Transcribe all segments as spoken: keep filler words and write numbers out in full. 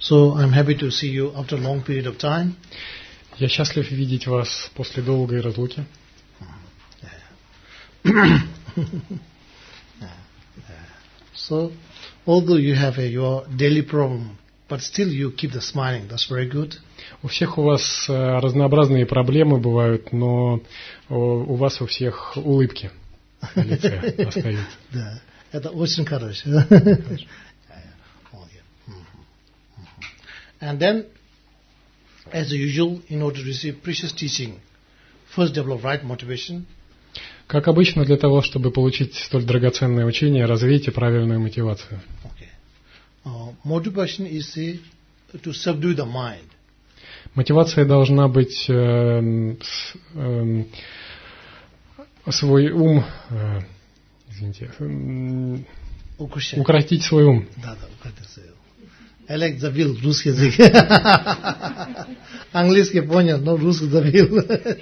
So I'm happy to see you after a long period of time. Я счастлив видеть вас после долгой разлуки. So, although you have a, your daily problem, but still you keep the smiling. That's very good. У всех у вас разнообразные проблемы бывают, но у вас у всех улыбки на лице остаются. Да, это очень хорошо. And then, as usual, in order to receive precious teaching, first develop right motivation. Как обычно, для того, чтобы получить столь драгоценное учение, развейте правильную мотивацию. Okay. Uh, motivation is uh, to subdue the mind. Мотивация должна быть э, с, э, свой ум, э, извините, э, укротить свой ум. Да, да, укротить свой ум. Элек забил русский язык. Английский понял, но русский забил.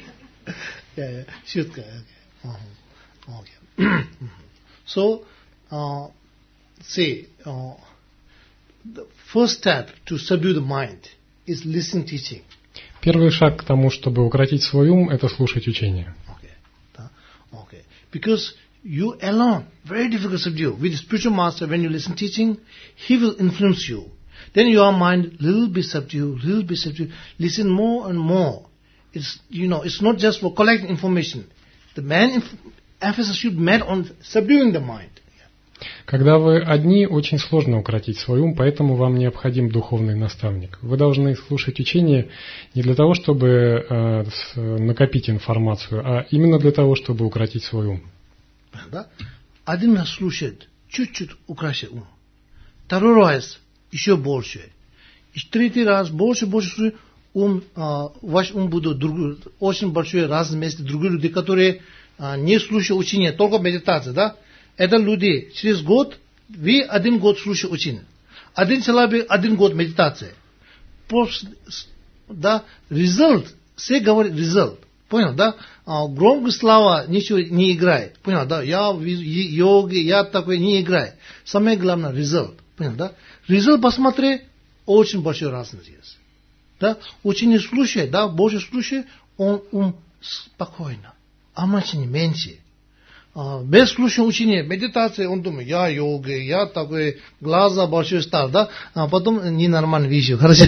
Шутка. Okay. So, uh, say, uh, the first step to subdue the mind is listening teaching. Первый шаг к тому, чтобы укротить свой ум, это слушать учение. Okay. Okay. Because you alone, very difficult to subdue. With the spiritual master, when you listen teaching, he will influence you. Then your mind little bit subdued, little bit subdued. Listen more and more. It's, you know, it's not just for collecting information. The main inf- emphasis should be made on subduing the mind. Когда вы одни, очень сложно укротить свой ум, поэтому вам необходим духовный наставник. Вы должны слушать учение не для того, чтобы э, с, накопить информацию, а именно для того, чтобы укротить свой ум. Да? Один раз слушает, чуть-чуть украсит ум. Второй раз еще больше. И третий раз больше, больше слушает, ум, а, ваш ум будет друг, очень большой разные места. Другие люди, которые а, не слушают учение, только медитация, да? Это люди, через год, вы один год слушаете учение. Один человек, один год медитация. Просто, да, результат, все говорят результат. Понял, да? А, громкая слава ничего не играет. Понял, да? Я в йоге, я такой не играю. Самое главное, результат. Понял, да? Результат посмотри, очень большой разница есть. Да? Учение слушает, да, больше слушает, он ум спокойно. А мачни меньше. А, без слушания учения, медитации, он думает, я йога, я такой, глаза большой стал, да, а потом ненормально вижу, хорошо.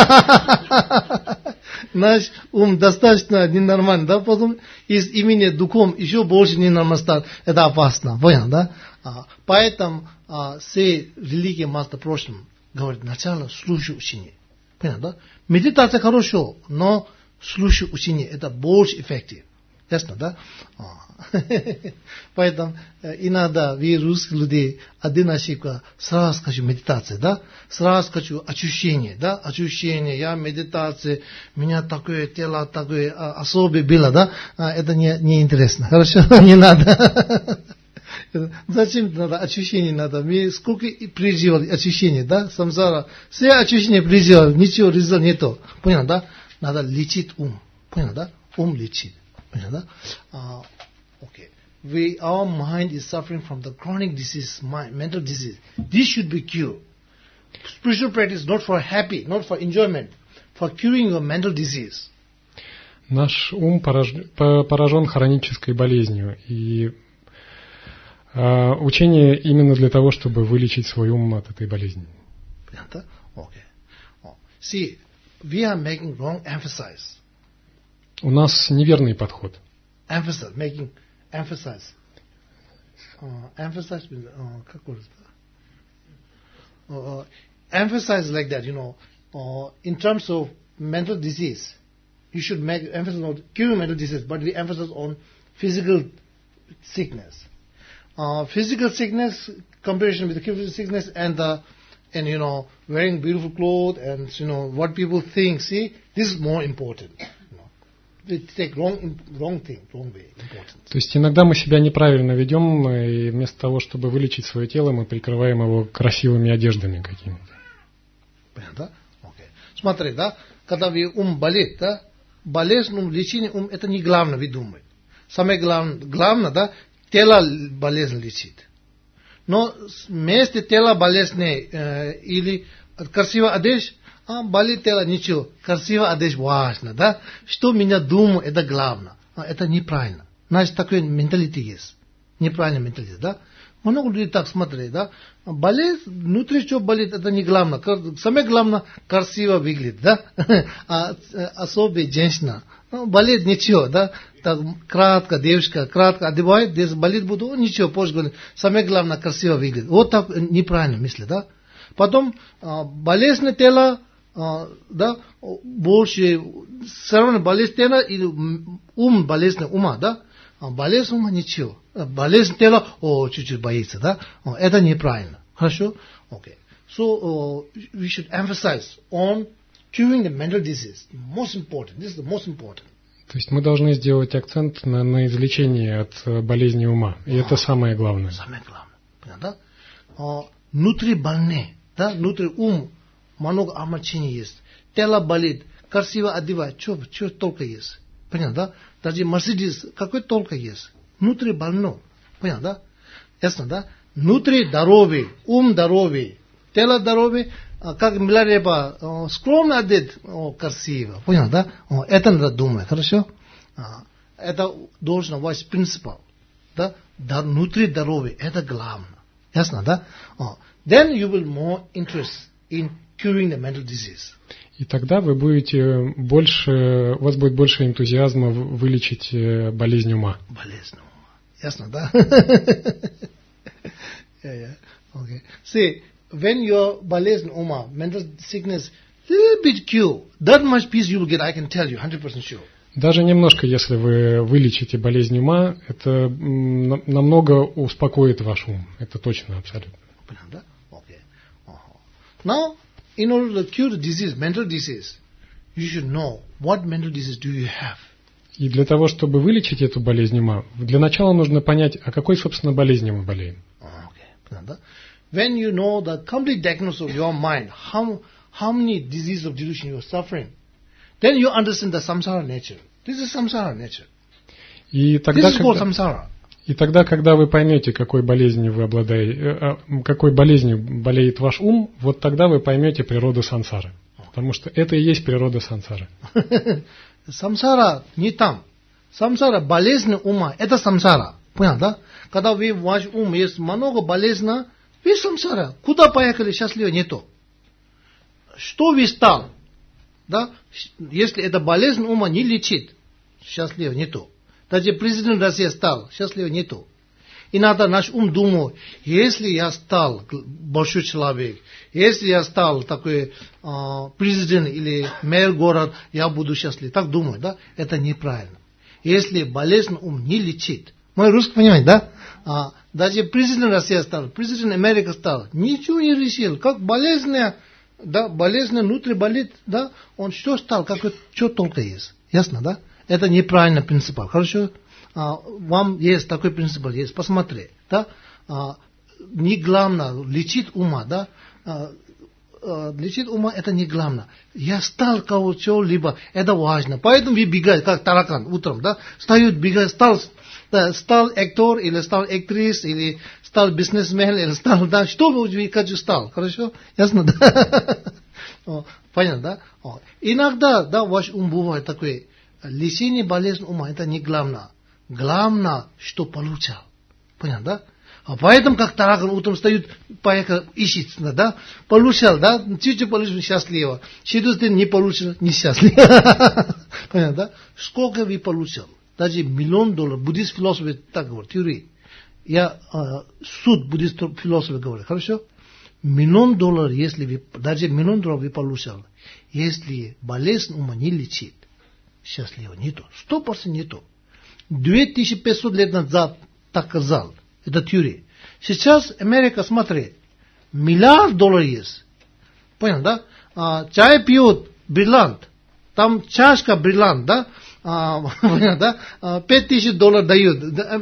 Наш ум достаточно ненормальный, да, потом из имени духом еще больше ненормально стал, это опасно, понял, да? А, поэтому а, все великие мастер в прошлом говорят, сначала слушай учение, понял, да? Медитация хорошо, но слушай учение, это больше эффективно. Ясно, да? Поэтому иногда вы, русские люди, один ошибка, сразу скажу медитация, да? Сразу скажу ощущение, да? Ощущение, я медитация, меня такое тело, такое особое было, да? Это не, не интересно, хорошо? Не надо. Зачем надо ощущение надо? Мы сколько переживали ощущения, да? Самсара, все ощущения переживали, ничего результата нету. Понял, да? Надо лечить ум. Понял, да? Ум лечить. Uh, okay. We, our mind is suffering from the chronic disease, mind, mental disease. This should be cured. Spiritual practice not for happy, not for enjoyment, for curing your mental disease. Наш ум поражен хронической болезнью, и э, учение именно для того, чтобы вылечить свой ум от этой болезни. Okay. Oh. See, we are making wrong emphasis. У нас неверный подход. Emphasis, making emphasize. Uh, emphasize, uh, как uh, emphasize like that, you know. Uh, in terms of mental disease, you should make emphasis on curing mental disease, but we emphasize on physical sickness. Uh, physical sickness, comparison with the physical sickness and the, and you know, wearing beautiful clothes and you know what people think. See, this is more important. Wrong thing, wrong way, То есть иногда мы себя неправильно ведем, и вместо того, чтобы вылечить свое тело, мы прикрываем его красивыми одеждами какими-то. Понятно? Okay. Смотри, да, когда вы ум болит, да, болезнь, ум, лечение, ум, это не главное, вы думаете. Самое главное, главное, да, тело болезнь лечит. Но вместе тела болезни э, или красивая одежда, А, болит тело, ничего, красиво одежда важно, да? Что меня думает, это главное. А, это неправильно. Значит, такой менталитет есть. Неправильный менталитет, да? Много людей так смотрят, да? Болит, внутри что болит, это не главное. Самое главное, красиво выглядит, да? А особая женщина, ну, болит ничего, да? Так, кратко, девушка, кратко одевает, здесь болит, буду, ничего, позже говорит. Самое главное, красиво выглядит. Вот так неправильно мысли, да? Потом, болезнь тела, да, больше, все равно болезнь тела или ум, болезнь ума, да? Болезнь ума ничего. Болезнь тела, о, чуть-чуть боится, да? Это неправильно. Хорошо? Okay. So, uh, we should emphasize on curing the mental disease. Most important. This is the most important. То есть мы должны сделать акцент на, на излечении от болезни ума. И а, это самое главное. Самое главное. Понятно? А, внутри больны, да? Внутри ум много омрачений есть. Тело болит, красиво одевать. Что, что только есть? Понятно, да? Даже Мерседес, какой только есть? Внутри больно. Понятно, да? Ясно, да? Внутри здоровый, ум здоровый, тело здоровый, как Милареба, скромно одет, о, красиво. Понятно, да? О, это надо думать, хорошо? А, это должен быть принцип. Да? Да, внутри здоровый, это главное. Ясно, да? О, then you will more interest in curing the mental disease. И тогда вы будете больше, у вас будет больше энтузиазма вылечить болезнь ума. Болезнь ума. Ясно, да? yeah, yeah. Okay. See, when your болезнь ума, mental sickness, little bit cure, that much peace you will get, I can tell you, one hundred percent sure. Даже немножко, если вы вылечите болезнь ума, это намного успокоит ваш ум. Это точно, абсолютно. Понятно, да? Okay. Uh-huh. Now, in order to cure the disease, mental disease, you should know what mental disease do you have. И для того, чтобы вылечить эту болезнь ума, для начала нужно понять, о какой, собственно, болезни мы болеем. Okay. When you know the complete diagnosis of your mind, how, how many diseases of delusion you are suffering, then you understand the samsara nature. This is samsara nature. И тогда, This is called когда, samsara. И тогда, когда вы поймете, какой болезнью вы обладаете, какой болезнью болеет ваш ум, вот тогда вы поймете природу сансары. Потому что это и есть природа сансары. Самсара не там. Самсара, болезнь ума, это самсара. Понятно, да? Когда вы, ваш ум есть много болезней, вы самсара. Куда поехали, счастливо нету. Что вы стал? Да? Если эта болезнь ума не лечит, счастливо нету. Даже президент России стал, счастливо нету. Иногда наш ум думает, если я стал большой человек, если я стал такой э, президент или мэр города, я буду счастлив. Так думаю, да? Это неправильно. Если болезнь ум не лечит. Мой русский понимаете, да? А, даже президент России стал, президент Америки стал, ничего не решил. Как болезнь, да, болезнь внутри болит, да? Он что стал, как что только есть. Ясно, да? Это неправильный принцип. Хорошо? А, вам есть такой принцип, есть. Посмотри. Да? А, не главное лечить ума. Да? А, а, лечить ума это не главное. Я стал кого-либо, это важно. Поэтому вы бегаете, как таракан утром. Да? Встают, бегают, стал, да, стал актер, или стал актрис, или стал бизнесмен, или стал, да, что вы как стал. Хорошо? Ясно, да? Понятно, да? Иногда, да, ваш ум бывает такой. Лечение болезни ума это не главное. Главное, что получал. Понятно, да? А поэтому, как таракан утром встают, поехал, ищет, да? Получал, да? Чуть-чуть получил, счастливо. Через день не получил, несчастливо. Понятно, да? Сколько вы получил? Даже миллион долларов. Буддист философы так говорят, теории. Я э, суд буддист философы говорят, хорошо? Миллион долларов, если вы, даже миллион долларов вы получил, если болезнь ума не лечит, счастливо нету. Сто процентов нету. Две тысячи пятьсот лет назад так сказал. Это теория. Сейчас Америка, смотри, миллиард долларов есть. Понял, да? А, чай пьют, бриллиант. Там чашка бриллиант, да? А, понял, да? А, пять тысяч долларов дают.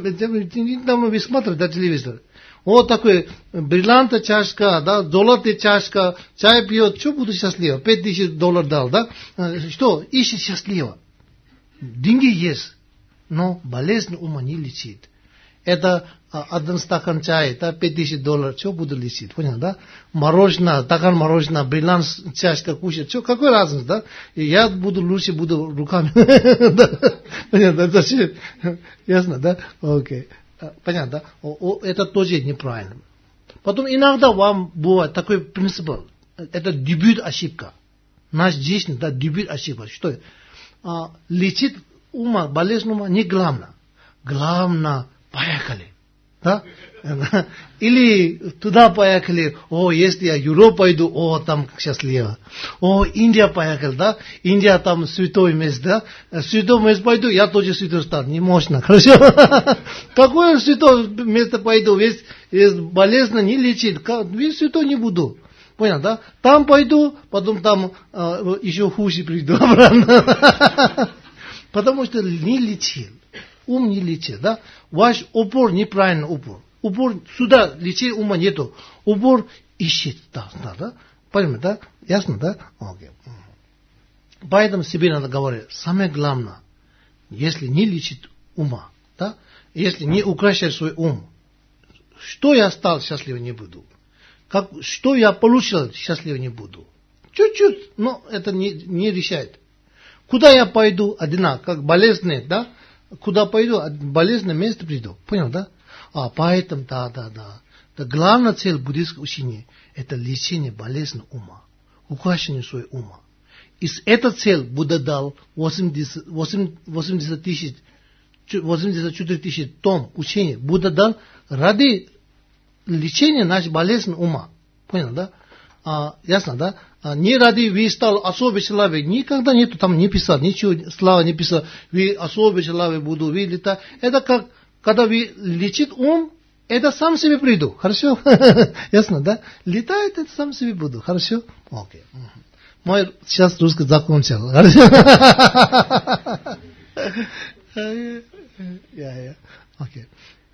Недавно вы смотрите на телевизор. Вот такой бриллиант чашка, да, золотая чашка, чай пьет, что буду счастливо? Пять тысяч долларов дал, да? А, что? Ищет счастливо. Деньги есть, но болезнь ума не лечит. это один стакан чая, это пять тысяч долларов, что буду лечить, понял, да? Мороженое, стакан мороженое, бриллиант, чашка кушать, что, какой разница, да? И я буду лучше, буду руками. Понятно, зачем? Ясно, да? Окей. Понятно, да? Это тоже неправильно. Потом иногда вам бывает такой принцип, это дебют ошибка. Наш жизнь, да, дебют ошибка. Что? Лечить ума, болезнь ума не главное. Главное, поехали. Да? Или туда поехали, о, если я в Европу пойду, о, там счастливо. О, Индия поехали, да? Индия там святой место, да? Святой место пойду, я тоже святой стану. Не можно, хорошо? Какое святое место пойду, весь, весь болезнь не лечит, весь святой не буду. Понял, да? Там пойду, потом там э, еще хуже приду обратно. Потому что не лечил. Ум не лечит, да? Ваш упор неправильный упор. Упор сюда лечить ума нету. Упор ищет, да, да, да? Понимаете, да? Ясно, да? Окей. Поэтому себе надо говорить, самое главное, если не лечит ума, да? Если не укращать свой ум, что я стал, счастлив не буду. Как, что я получил, счастлив не буду. Чуть-чуть, но это не, не решает. Куда я пойду, одинаково, как болезненный, да? Куда пойду, болезненное место приду. Понял, да? А поэтому, да, да, да. да главная цель буддийского учения – это лечение болезни ума, украшение своего ума. И с этой целью Будда дал восемьдесят, восемьдесят тысяч, восемьдесят четыре тысячи том учения. Будда дал ради лечения нашей болезни ума. Понял, да? А, ясно, да? А, не ради вы стал особый человек, никогда нету там не писал, ничего, слава не писал, вы особый человек буду, вы летать. Это как, когда вы лечит ум, это сам себе приду, хорошо? Ясно, да? Летает, это сам себе буду, хорошо? Окей. Мой сейчас русский закончил. Окей.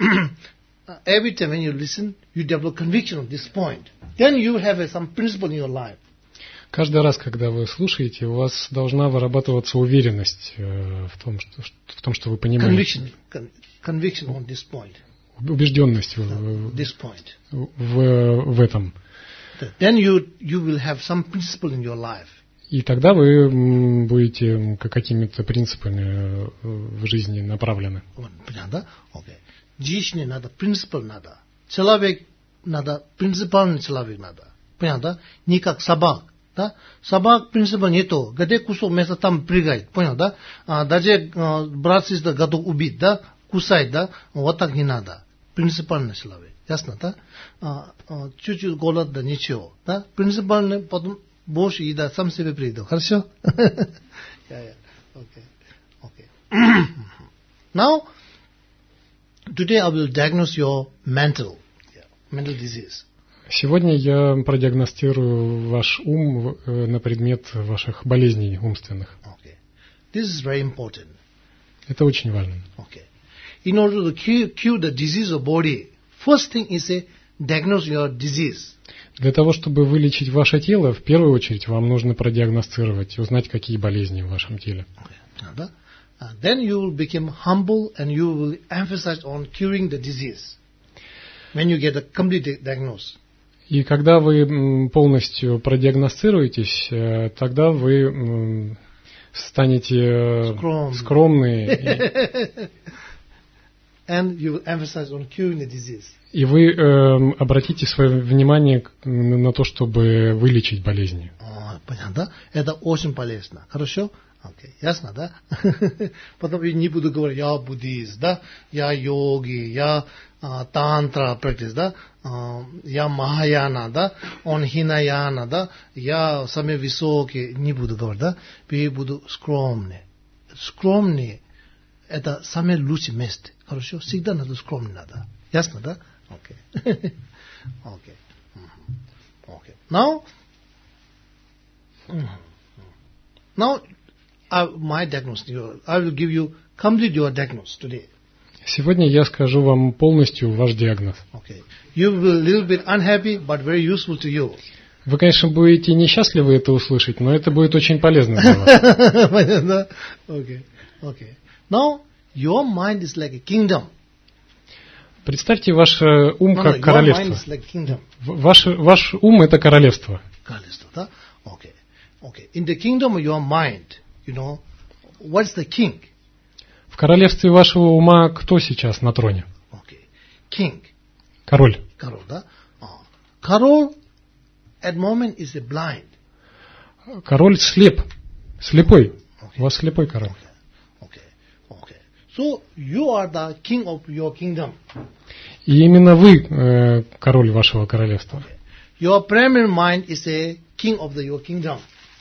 Every time when you listen, you develop conviction on this point. Then you have uh, some principle in your life. Каждый раз, когда вы слушаете, у вас должна вырабатываться уверенность э, в том, что, в том, что вы понимаете. Conviction, conviction on this point. Убежденность в, this point. В, в этом. Then you you will have some principle in your life. И тогда вы будете какими-то принципами в жизни направлены. Понятно? Окей. Жизни надо, принцип надо. Человек надо, принципиальный человек надо. Понятно? Не как собак. Да? Собак принципа нету. Где кусок мяса там прыгает. Понял, да? А, даже а, брат сестра готов убить, да? Кусает, да? Вот так не надо. Принципиальный человек. Ясно, да? А, а, чуть-чуть голод, да ничего. Да? Принципиальный, потом больше еда, сам себе придет. Хорошо? yeah, yeah. Okay. Okay. Now, today I will diagnose your mental, yeah, mental disease. Сегодня я продиагностирую ваш ум на предмет ваших болезней умственных. Okay. This is very important. Это очень важно. Okay. In order to cure, cure the disease of body, first thing is a diagnose your disease. Для того, чтобы вылечить ваше тело, в первую очередь вам нужно продиагностировать и узнать, какие болезни в вашем теле. Okay. Uh, then you will become humble and you will emphasize on curing the disease when you get a complete diagnosis. И когда вы полностью продиагностируетесь, тогда вы станете Скром. скромны. And you will emphasize on curing the disease. И вы э, обратите свое внимание на то, чтобы вылечить болезни. О, понятно. Это очень полезно. Хорошо? Окей. Ясно, да? Потом я не буду говорить, я буддист, да? Я йоги, я а, тантра практик, да? А, я махаяна, да? Он хинаяна, да? Я самый высокий. Не буду говорить, да? Я буду скромный. Скромный – это самое лучшее место. Хорошо? Всегда надо скромный надо. Ясно, да? Окей. Окей. Окей. Now, now, Uh, my diagnosis. I will give you complete your diagnosis today. Сегодня я скажу вам полностью ваш диагноз. Okay. You will be a little bit unhappy, but very useful to you. Вы, конечно, будете несчастливы это услышать, но это будет очень полезно для вас. Okay. Okay. Now, your mind is like a kingdom. Представьте ваш ум No, как no, your mind королевство. is like kingdom. В- Ваш, ваш ум это королевство. Королевство, да? Okay. Okay. In the kingdom of your mind, you know, what's the king? В королевстве вашего ума кто сейчас на троне? Okay. King. Король. Karol, да? Uh, Karol at moment is a blind. Король слеп. Слепой. У вас слепой король. Okay. Okay. So you are the king of your kingdom. И именно вы э, король вашего королевства. Your primary mind is a king of the, your kingdom.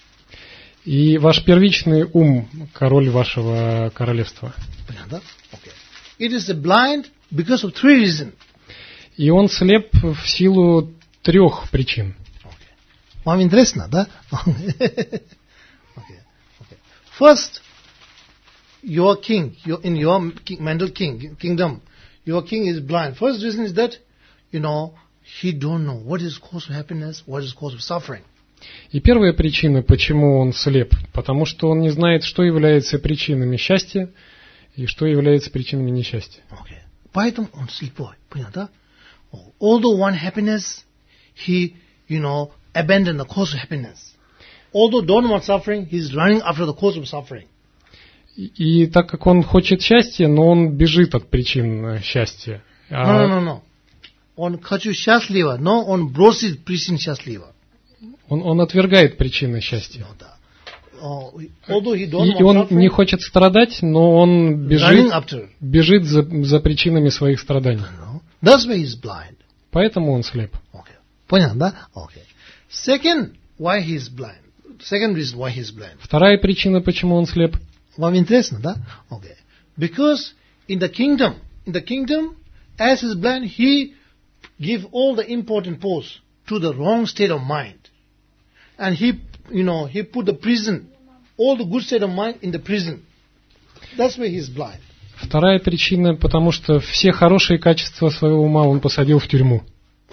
И ваш первичный ум король вашего королевства. Понятно? Okay. It is a blind because of three reasons. И он слеп в силу трех причин. Okay. Вам интересно, да? Okay. Okay. First, your king, your, in your king, mental king, kingdom, your king is blind. First reason is that, you know, he don't know what is cause of happiness, what is cause of suffering. И первая причина, почему он слеп, потому что он не знает, что является причинами счастья и что является причинами несчастья. Okay. Поэтому он слепой. Понятно? Although one happiness, he, you know, abandoned the cause of happiness. Although don't want suffering, he's running after the cause of suffering. И, и так как он хочет счастья, но он бежит от причин э, счастья. А No, no, no, no. Он хочу счастливо, но он бросит причин счастливо. он, он отвергает причины счастья. Ну да. Oh, although he don't И, и want он suffering, не хочет страдать, но он running бежит, after. бежит за, за причинами своих страданий. No. That's why he's blind. Поэтому он слеп. Okay. Понятно, да? Okay. Second, why he's blind. Second reason why he's blind. Вторая причина, почему он слеп. Вам интересно, да? Okay. Because in the kingdom, in the kingdom, as he's blind, he give all the important posts to the wrong state of mind. And he, you know, he put the prison, all the good state of mind in the prison. That's why he's blind. Вторая причина, потому что все хорошие качества своего ума он посадил в тюрьму.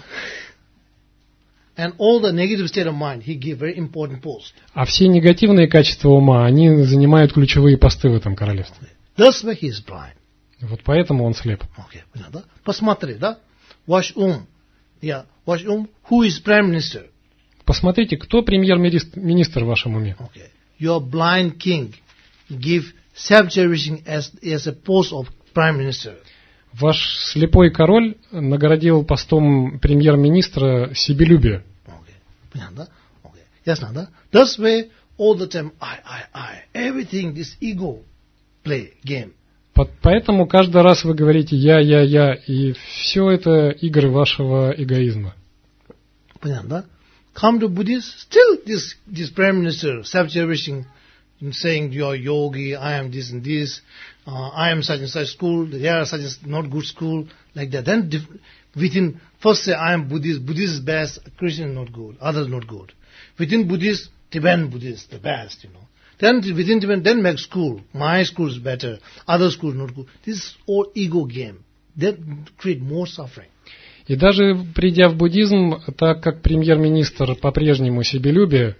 And all the negative state of mind, he give very important posts. А все негативные качества ума, они занимают ключевые посты в этом королевстве. That's why he's blind. Вот поэтому он слеп. Okay. Да? Посмотри, да? Ваш ум. Yeah. Ваш ум. Who is prime minister? Посмотрите, кто премьер-министр в вашем уме. Okay. Your blind king give self-cherishing as, as a post of prime minister. Ваш слепой король наградил постом премьер-министра себелюбие. Okay. Понятно, да? Okay. Ясно, да? That's why all the time I, I, I. Everything this ego play game. Поэтому каждый раз вы говорите «я, я, я», и все это игры вашего эгоизма. Понятно, да? Come to Buddhist, still this, this prime minister self-cherishing, saying you're yogi, I am this and this, uh, I am such and such school, they are such and not good school, like that. Then diff- within, first say I am Buddhist, Buddhist is best, Christian is not good, others not good. Within Buddhist, Tibetan Buddhist, the best, you know. Then within Tibetan, then make school, my school is better, other school is not good. This is all ego game. That create more suffering. И даже придя в буддизм, так как премьер-министр по-прежнему себелюбие,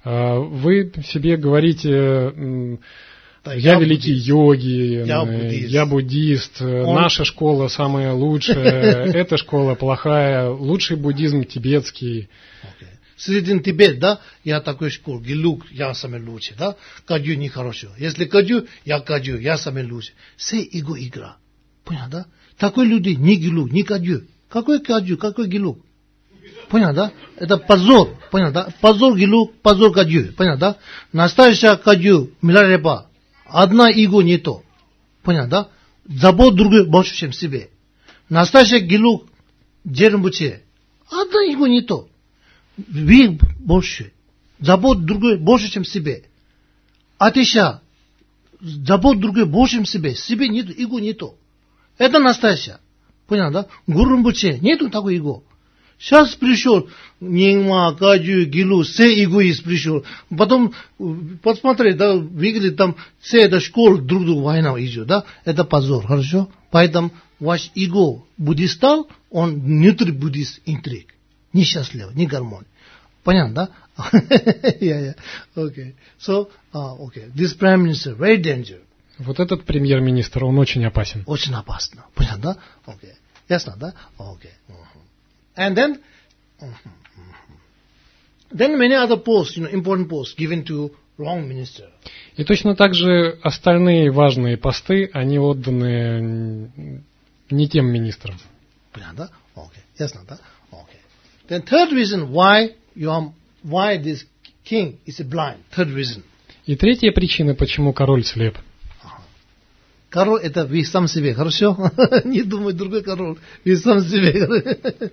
вы себе говорите, Да, я, я великий буддист. йоги, Я буддист. я буддист, Он- наша школа самая лучшая, эта школа плохая, лучший буддизм тибетский. Okay. Средин Тибет, да, я такой школ, Гилук, я самый лучший, да, Кадью нехорошо. Если Кадью, я Кадью, я самый лучший. Все его игра. Понял, да? Такой люди, ни Гилук, ни Кадью. Какой Кадью, какой Гилук? Понял, да? Это позор, понял, да? Позор Гилук, позор Кадью, понял, да? Настоящая Кадью, Миларепа, одна его не то. Понял, да? Забот другой больше, чем себе. Настоящая Гилук, Джермбуче, одна его не то. Век больше. Забот другой больше, чем себе. Атиша, забот другой больше, чем себе. Себе нету, его нету. Это настоящее. Понял, да? Гурумбуче, нету такой его. Сейчас пришел Нингма, Кадью, Гилу, все эгоист пришел. Потом, посмотри, да, выглядит там, все это школа друг другу война идет, да? Это позор, хорошо? Поэтому ваш эго буддист стал, он внутри буддист интриг. Несчастливый, не гармония. Понятно, да? yeah, yeah. Okay. So, uh, okay. This prime minister, very dangerous. Вот этот премьер-министр, он очень опасен. Очень опасно. Понятно, да? Okay. Ясно, да? Okay. And then, then many other posts, you know, important posts given to wrong minister. И точно так же остальные важные посты, они отданы не тем министрам. Понятно, да? Okay. Ясно, да? Okay. Then third reason why you are, why this king is blind. Third reason. И третья причина, почему король слеп. Король это вы сам себе, хорошо? Не думай другой король, вы сам себе.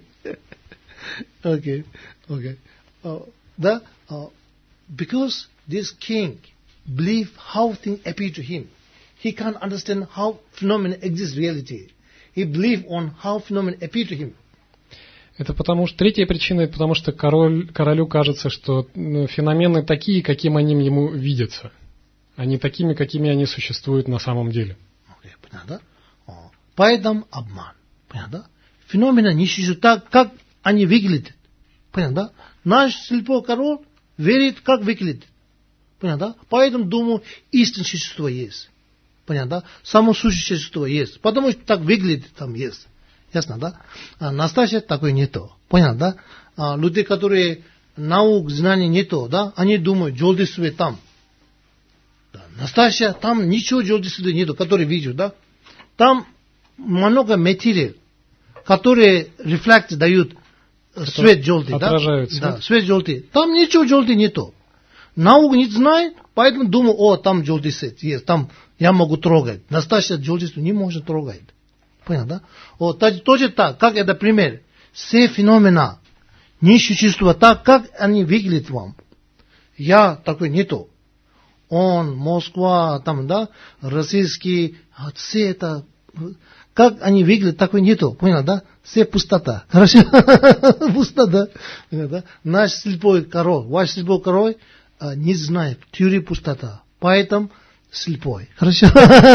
Okay, okay. Uh, да? Uh, because this king believe how things appear to him. He can't understand how phenomena exist reality. He believe on how phenomena appear to him. Это потому что третья причина, это потому что король, королю кажется, что феномены такие, каким они ему видятся, а не такими, какими они существуют на самом деле. Okay, понятно? О, поэтому обман. Понятно? Феномена не существуют так, как они выглядят. Понятно? Наш слепой король верит, как выглядит. Понятно? Поэтому думаю, истинное существо есть. Понятно? Само сущее существо есть. Потому что так выглядит, там есть. Ясно, да? А настоящее такое нету. Понятно, да? А люди, которые наук, знаний нету, да? Они думают, желтый свет там. Да. Настоящее, там ничего желтый света нету, который видят, да? Там много материи, которые рефлекты дают свет желтый, да? Отражают свет. Да, свет желтый. Там ничего желтый нету. Наука не знает, поэтому думаю, о, там желтый свет есть, там я могу трогать. Настоящее желтый свет не может трогать. Понятно, да? Вот точно так, как это пример. Все феномена не существуют так, как они выглядят вам. Я такой нету. Он, Москва, там, да, российский, все это, как они выглядят, такой нету. Понятно, да? Все пустота. Хорошо? Пустота. Да? Наш слепой король, ваш слепой король не знает теории пустота. Поэтому слепой. Хорошо?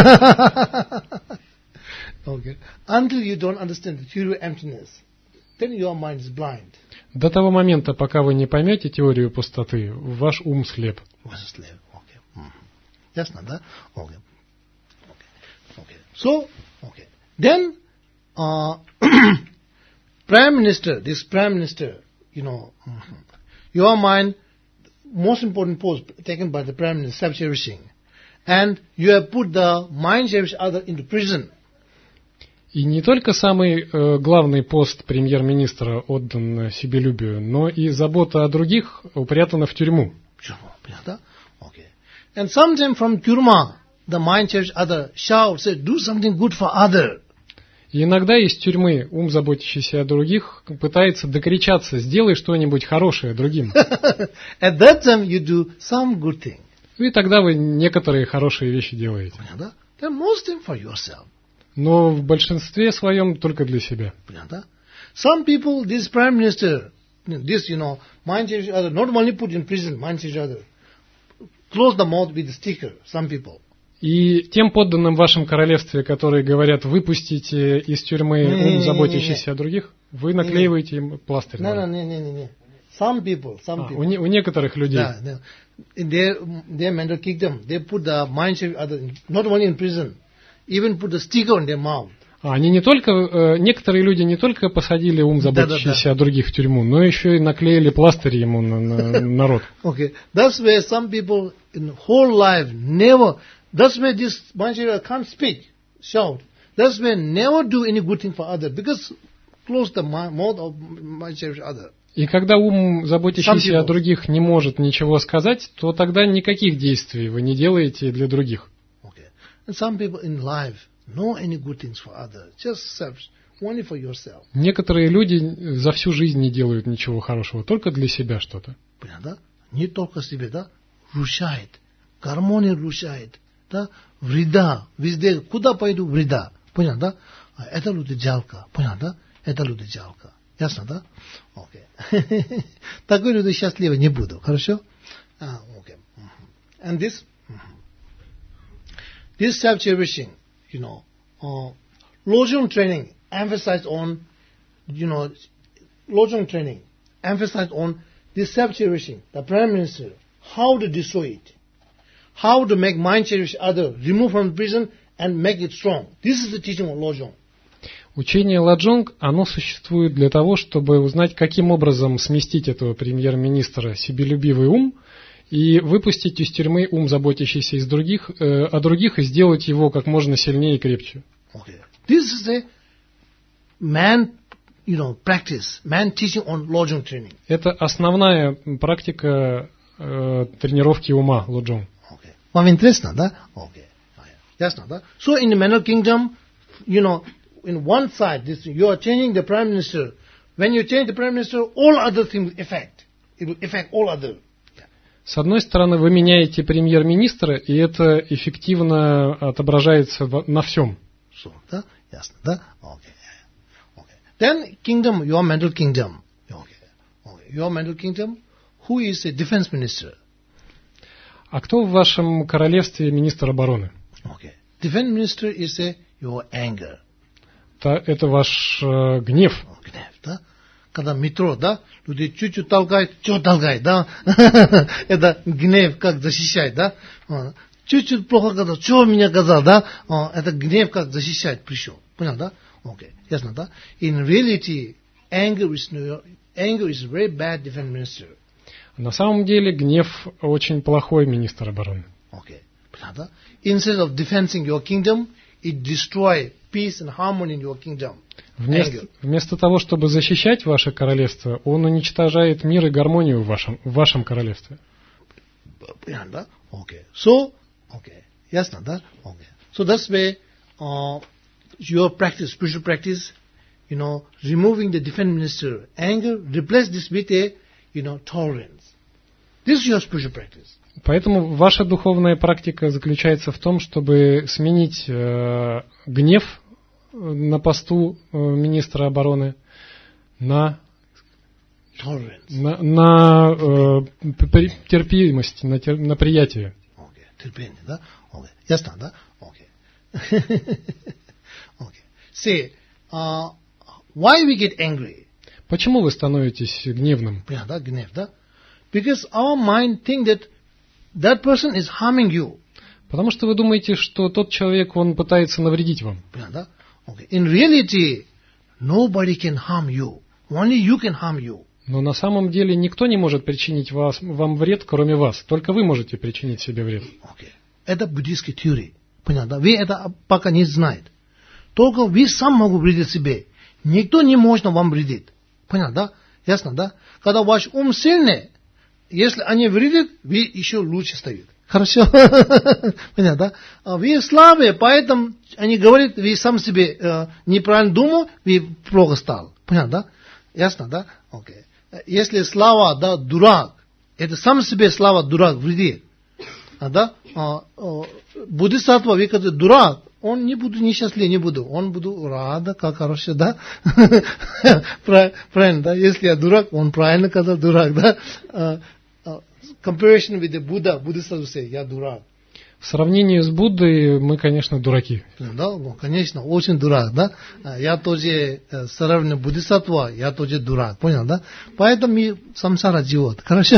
Okay. Until you don't understand the theory of emptiness, then your mind is blind. До того момента, пока вы не поймете теорию пустоты, ваш ум слеп. Слеп. Okay. Mm-hmm. Ясно, да? Okay. Okay. Okay. So, okay. Then, uh, Prime Minister, this Prime Minister, you know, mm-hmm. your mind, most important post taken by the Prime Minister, self-cherishing, and you have put the mind-cherish other into prison. И не только самый э, главный пост премьер-министра отдан себелюбию, но и забота о других упрятана в тюрьму. Okay. And sometimes from тюрьма, the mind cherish other shout, say, do something good for other. И иногда из тюрьмы ум, заботящийся о других, пытается докричаться, сделай что-нибудь хорошее другим. At that time you do some good thing. И тогда вы некоторые хорошие вещи делаете. Then most thing for yourself. Но в большинстве своем только для себя. Some people, this prime minister, this, you know, mind cherish other, not only put in prison, mind cherish other, close the mouth with a sticker, some people. И тем подданным в вашем королевстве, которые говорят, выпустите из тюрьмы ум, заботящийся о других, вы наклеиваете им пластырь. Не, не, не, не, не. Some people, some people. У, не, у некоторых людей. Да, да. They, their mentor kick them. They put the mind cherish other, not only in prison, even put a sticker on their mouth. А они не только, э, некоторые люди не только посадили ум, заботящийся да, да, да. о других в тюрьму, но еще и наклеили пластырь ему на, на, на рот. Okay, that's where some people in whole life never. That's where this mind can't speak, shout. That's where never do any good thing for other because close the mouth of mind other. И когда ум, заботящийся о других, не может ничего сказать, то тогда никаких действий вы не делаете для других. And some people in life know any good things for others, just self, only for yourself. Некоторые люди за всю жизнь не делают ничего хорошего, только для себя что-то. Понятно? Не только себе, да? Рушает, гармония рушает, да? Вреда, везде, куда пойду, вреда. Понятно, да? Это люди жалко, понятно, да? Это люди жалко. Ясно, да? Окей. Такой люди счастливы не буду, хорошо? А, окей. And this... This self-cherishing, you know, uh, Lojong training emphasized on, you know, Lojong training emphasized on this self-cherishing, the Prime Minister, how to destroy it, how to make mind cherish other, remove from prison and make it strong. This is the teaching of Lojong. Учение ладжонг, оно существует для того, чтобы узнать, каким образом сместить этого премьер-министра себелюбивый ум и выпустить из тюрьмы ум, заботящийся из других, э, о других, и сделать его как можно сильнее и крепче. Okay. This is a man, you know, practice, man teaching on lojong training. Это основная практика э, тренировки ума ладжонг. Okay. Вам интересно, да? Okay. Ясно, да? So in the Manual Kingdom, you know, in one side, this, you are changing the Prime Minister. When you change the Prime Minister, all other things affect. It will affect all other. Yeah. С одной стороны, вы меняете премьер-министра, и это эффективно отображается на всем. So, да? Ясно, да? Okay. Okay. Then kingdom, your Manual Kingdom. Okay. Okay. Your Manual Kingdom, who is a defense minister? А кто в вашем королевстве министр обороны? Okay. Defense minister is a, your anger. Это ваш э, гнев. Гнев, да? Когда метро, да, люди чуть-чуть толкают, что толкает, да? Это гнев, как защищать, да? Чуть-чуть плохо сказал, что меня сказал, да? Это гнев, как защищать пришел. Понял, да? Окей, ясно, да? In reality, anger is, anger is very bad defense minister. На самом деле гнев очень плохой министр обороны. Окей, понял, да? Instead of defending your kingdom, it destroy peace and harmony in your kingdom. Вместо, вместо того, чтобы защищать ваше королевство, он уничтожает мир и гармонию в вашем, в вашем королевстве. Понятно, да? Okay. So, okay. Ясно, да? Okay. So that's why uh, your practice, spiritual practice, you know, removing the defense minister anger, replace this with a, you know, tolerance. This is your spiritual practice. Поэтому ваша духовная практика заключается в том, чтобы сменить э, гнев на посту э, министра обороны на, на, на э, терпимость, на, тер, на приятие. Okay. Терпение, да? Okay. Ясно, да? Okay. Okay. Say, uh, why we get angry? Почему вы становитесь гневным? Yeah, да, гнев, да? Because our mind think that that person is harming you. Потому что вы думаете, что тот человек, он пытается навредить вам. Yeah, да? Okay. In reality, nobody can harm you. Only you can harm you. Но на самом деле никто не может причинить вас, вам вред, кроме вас. Только вы можете причинить себе вред. Okay. Это буддийская теория. Понятно? Вы это пока не знаете. Только вы сам могут вредить себе. Никто не может вам вредить. Понятно, да? Ясно, да? Когда ваш ум сильный, если они вредят, вы еще лучше стоите. Хорошо? Понятно, да? А вы слабые, поэтому они говорят, вы сам себе э, неправильно думал, вы плохо стал. Понятно, да? Ясно, да? Окей. Если слава, да, дурак, это сам себе слава дурак вредит. А, да? А, а, Бодхисаттва, вы когда дурак, он не будет несчастлив, не буду. Он будет рад, как хорошо, да? Правильно, да? Если я дурак, он правильно сказал дурак, да? Uh, uh, comparison with the Buddha, Bodhisattva say, я дурак. В сравнении с Буддой мы, конечно, дураки. Да, ну, конечно, очень дурак, да? Я тоже сравниваю Бодхисаттва, я тоже дурак, понял, да? Поэтому мы самсара живут, хорошо?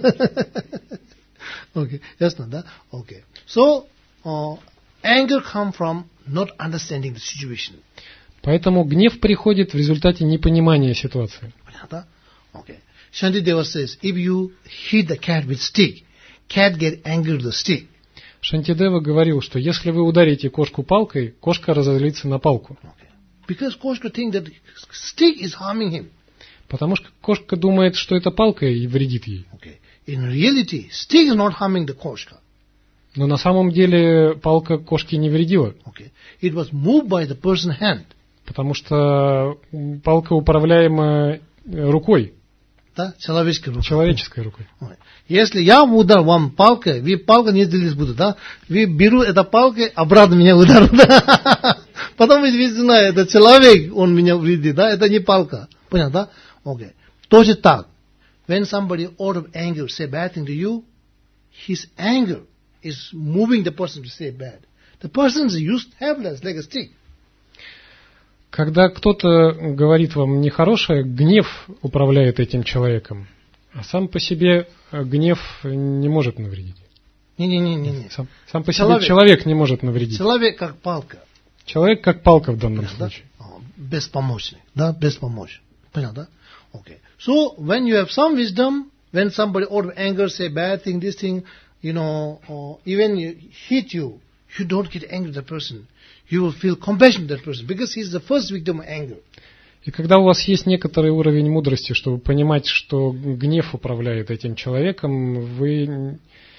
Окей, ясно, да? Окей. So, uh, anger come from not understanding the situation. Поэтому гнев приходит в результате непонимания ситуации. Понятно? Окей. Shantideva says, if you hit the cat with stick, cat get angry with the stick. Шантидева говорил, что если вы ударите кошку палкой, кошка разозлится на палку. Okay. Because кошка think that stick is harming him. Потому что кошка думает, что это палка и вредит ей. Okay. In reality, stick is not harming the кошка. Но на самом деле палка кошке не вредила. Okay. It was moved by the person's hand. Потому что палка управляема рукой. Да, человеческой рукой. Человеческой рукой. Если я удар вам палкой, вы палка не делись будут, да? Вы беру эту палку, обратно меня удар, да? Потом вы знаете, это человек, он меня вредит, да? Это не палка. Понял, да? Окей. Тоже так. When somebody out of anger say bad thing to you, his anger is moving the person to say bad. The person is used helpless like a stick. Когда кто-то говорит вам нехорошее, гнев управляет этим человеком. А сам по себе гнев не может навредить. Не-не-не. Сам, сам по человек, себе человек не может навредить. Человек как палка. Человек как палка в данном да? случае. беспомощный, да, беспомощный. Понял, да? Okay. So, when you have some wisdom, when somebody out of anger say bad thing, this thing, you know, or even you hit you, you don't get angry with the person. You will feel compassion to that person because he's the first victim of anger. И когда у вас есть некоторый уровень мудрости, чтобы понимать, что гнев управляет этим человеком, вы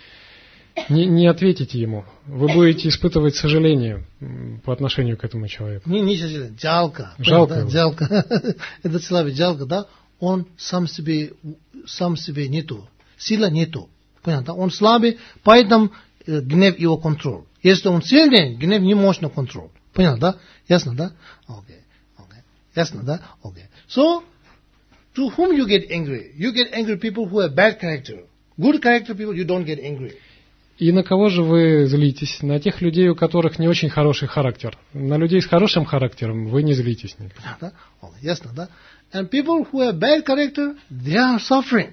не, не ответите ему. Вы будете испытывать сожаление по отношению к этому человеку. Не, не сожаление, жалко. Жалко. Да, жалко. Этот человек жалко, да? Он сам себе, сам себе нету. Сила нету. Понятно? Он слабый, поэтому гнев его контроль. Если он сильный, гнев не можно контроль. Понятно, да? Ясно, да? Окей. Ясно, да? Okay. So, to whom you get angry? You get angry people who have bad character. Good character people, you don't get angry. И на кого же вы злитесь? На тех людей, у которых не очень хороший характер. На людей с хорошим характером вы не злитесь никогда. Да? Okay. Ясно, да? And people who have bad character, they are suffering.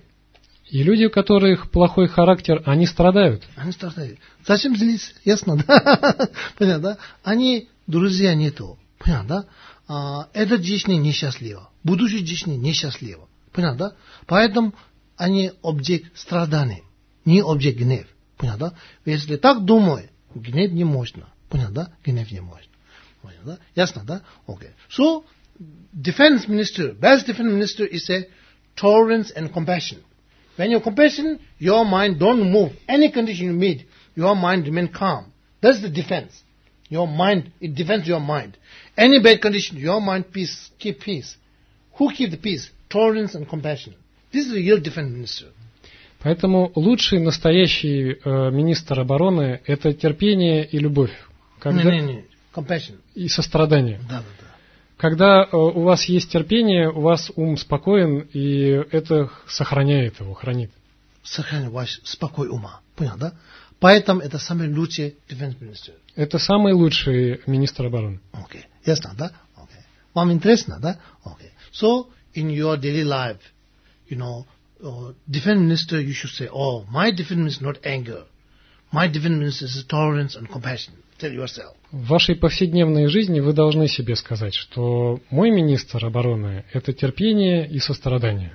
И люди, у которых плохой характер, они страдают. Они страдают. Зачем злиться? Ясно, да? Понятно, да? Они друзья нету. Понятно, да? Uh, эта жизнь несчастлива. Будущая жизнь несчастлива. Понятно, да? Поэтому они объект страдания, не объект гнев. Понятно, да? Если так думаю, гнев не можно. Понятно, да? Гнев не можно. Понятно, да? Ясно, да? Okay. So, defense minister, best defense minister is a tolerance and compassion. When you're compassion, your mind don't move. Any condition you meet, your mind remain calm. That's the defense. Your mind, it defends your mind. Any bad condition, your mind peace, keep peace. Who keep the peace? Tolerance and compassion. This is a real defense minister. Поэтому лучший настоящий э, министр обороны – это терпение и любовь. Когда... Не, не, не. Compassion. И сострадание. Да, да, да. Когда э, у вас есть терпение, у вас ум спокоен, и это сохраняет его, хранит. Сохраняет ваш спокой ума. Понял, да? Поэтому это самый лучший defense minister. Это самый лучший министр обороны. Окей. Okay. Ясно, да? Окей. Okay. Вам интересно, да? Окей. Okay. So, in your daily life, you know, uh, defense minister, you should say, oh, my defense minister is not anger. My defense minister is tolerance and compassion. Tell yourself. В вашей повседневной жизни вы должны себе сказать, что мой министр обороны – это терпение и сострадание.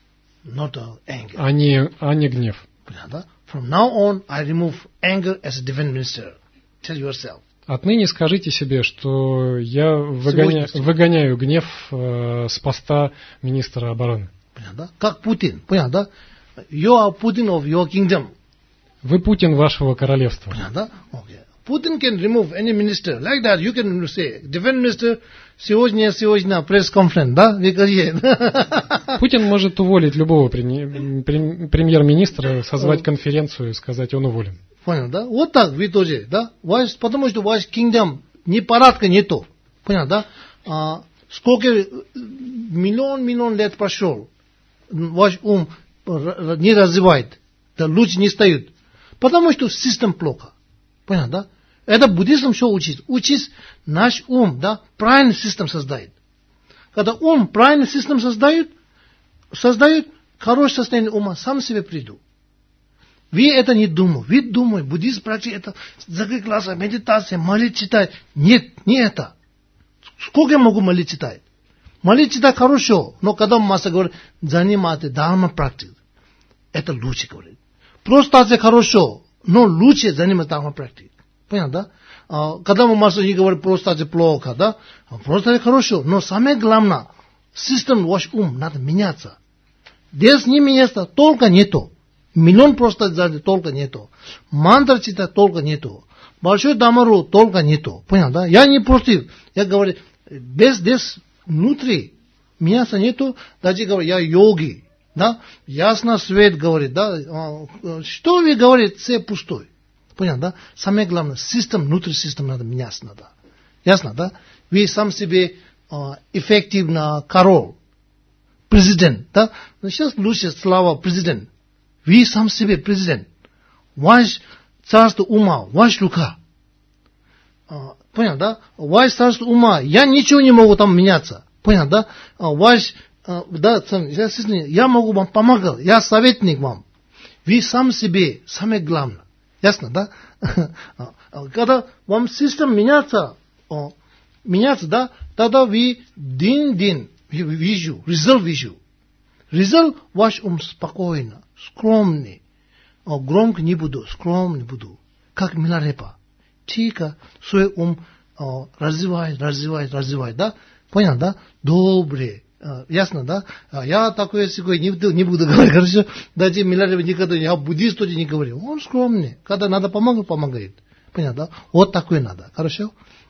Not uh, anger. А не, а не гнев. Да? From now on, I remove anger as a defense minister. Tell yourself. Отныне скажите себе, что я выгоня... выгоняю гнев э, с поста министра обороны. Понятно? Как Путин. Понятно? You are Putin of your kingdom. Вы Путин вашего королевства. Понятно? Okay. Putin can remove any minister. Like that, you can say, defense minister, сегодня, сегодня, пресс-конференц, да? Путин может уволить любого премьер-министра, созвать конференцию и сказать, он уволен. Понял, да? Вот так вы тоже, да? Ваш, потому что ваш kingdom непорядка нету. Понял, да? А, сколько миллион-миллион лет прошел, ваш ум не развивает, да, люди не встают. Потому что система плохо. Понял, да? Это буддизм все учит. Учит наш ум, да, правильный систем создает. Когда ум правильный систем создает, создает хорошее состояние ума, сам себе приду. Вы это не думаете. Вы думаете, буддизм практика это закрыть глаза, медитация, молить, читать. Нет, не это. Сколько я могу молить, читать? Молить, читать хорошо, но когда масса говорит, заниматься дхарма практикой, это лучше говорит. Просто это хорошо, но лучше заниматься дхарма практикой. Понятно, да? А, когда мы масса не говорит, просто это плохо, да? Просто это хорошо, но самое главное, систем ваш ум надо меняться. Здесь не меняется, только нету. Миллион просто только нету. Мантра читать только нету. Большой дамару только нету. Понял, да? Я не против. Я говорю, без здесь внутри меняться нету. Даже говорю, я йоги. Да? Ясно свет говорит. Да? Что вы говорите, все пустой. Понял, да? Самое главное, систем, внутри систем надо меняться надо. Ясно, да? Вы сам себе эффективно король. Президент, да? Сейчас лучше слава президент. Вы сам себе президент. Ваш царство ума, ваш рука. Понял, да? Ваш царство ума, я ничего не могу там меняться. Понял, да? Ваш, да, я могу вам помогать, я советник вам. Вы сам себе, самое главное. Ясно, да? Когда вам система меняется, меняется, да? тогда вы день-день вижу, результат вижу. Результат ваш ум спокойно, скромный. О, громко не буду, скромно не буду. Как Миларепа. Тихо свой ум о, развивает, развивает, развивает, да? Понял, да? Добрый. Ясно, да? Я такой секой не, не буду говорить, хорошо? Даже Миларепа никогда, я буддист тоже не говорю. Он скромный. Когда надо помогать, помогает. Понятно, да? Вот такой надо, хорошо?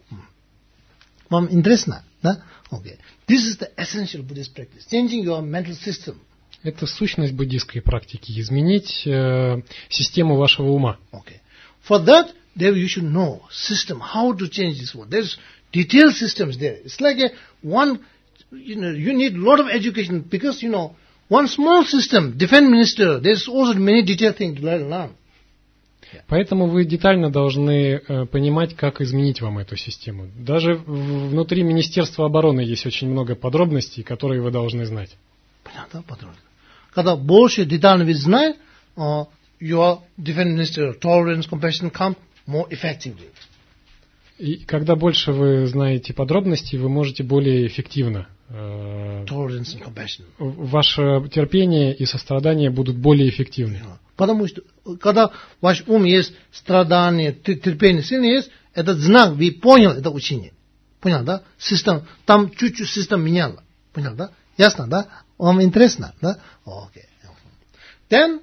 Вам интересно, да? Okay. This is the essential Buddhist practice. Changing your mental system. Это сущность буддийской практики. Изменить э, систему вашего ума. Okay. For that, there you should know system, how to change this one. There's detailed systems there. It's like a one, you know, you need a lot of education because, you know, one small system, defense minister, there's also many detailed things to learn. Поэтому вы детально должны э, понимать, как изменить вам эту систему. Даже в, внутри Министерства обороны есть очень много подробностей, которые вы должны знать. Понятно, подробно. Когда больше детально вы знаете, uh, your defense minister, tolerance, compassion come more effectively. И когда больше вы знаете подробностей, вы можете более эффективно. Э, tolerance and compassion. Ваше терпение и сострадание будут более эффективны. Потому что, когда ваш ум есть страдание, терпение, сильное есть, этот знак, вы понял это учение. Понял, да? Систем, там чуть-чуть система меняла. Понял, да? Ясно, да? Вам интересно, да? Окей. Then,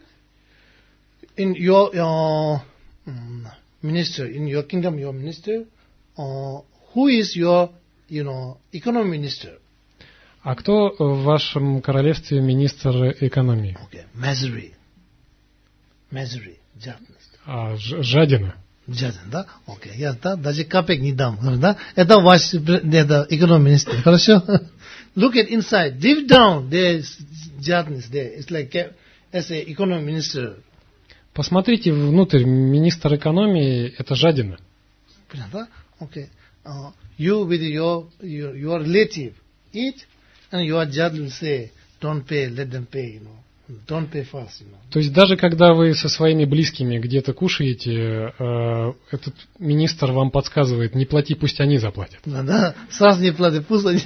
in your, your um, minister, in your kingdom, your minister, uh, who is your, you know, economy minister? А кто в вашем королевстве министр экономии? Okay. Misery. Misery, жадность. А, ж, жадина. Жадина, да? Окей, я да, даже капек не дам, да? Это ваш, это эконом министр, хорошо? Look at inside, deep down, there's jadness there. It's like as a economic minister. Посмотрите внутрь, министр экономии – это жадина. Понятно, да? Окей. You with your, your, your relative eat, and your judge will say, don't pay, let them pay, you know. Don't pay fast, you know. То есть даже когда вы со своими близкими где-то кушаете, э, этот министр вам подсказывает, не плати, пусть они заплатят. Да, да, сразу не плати, пусть они...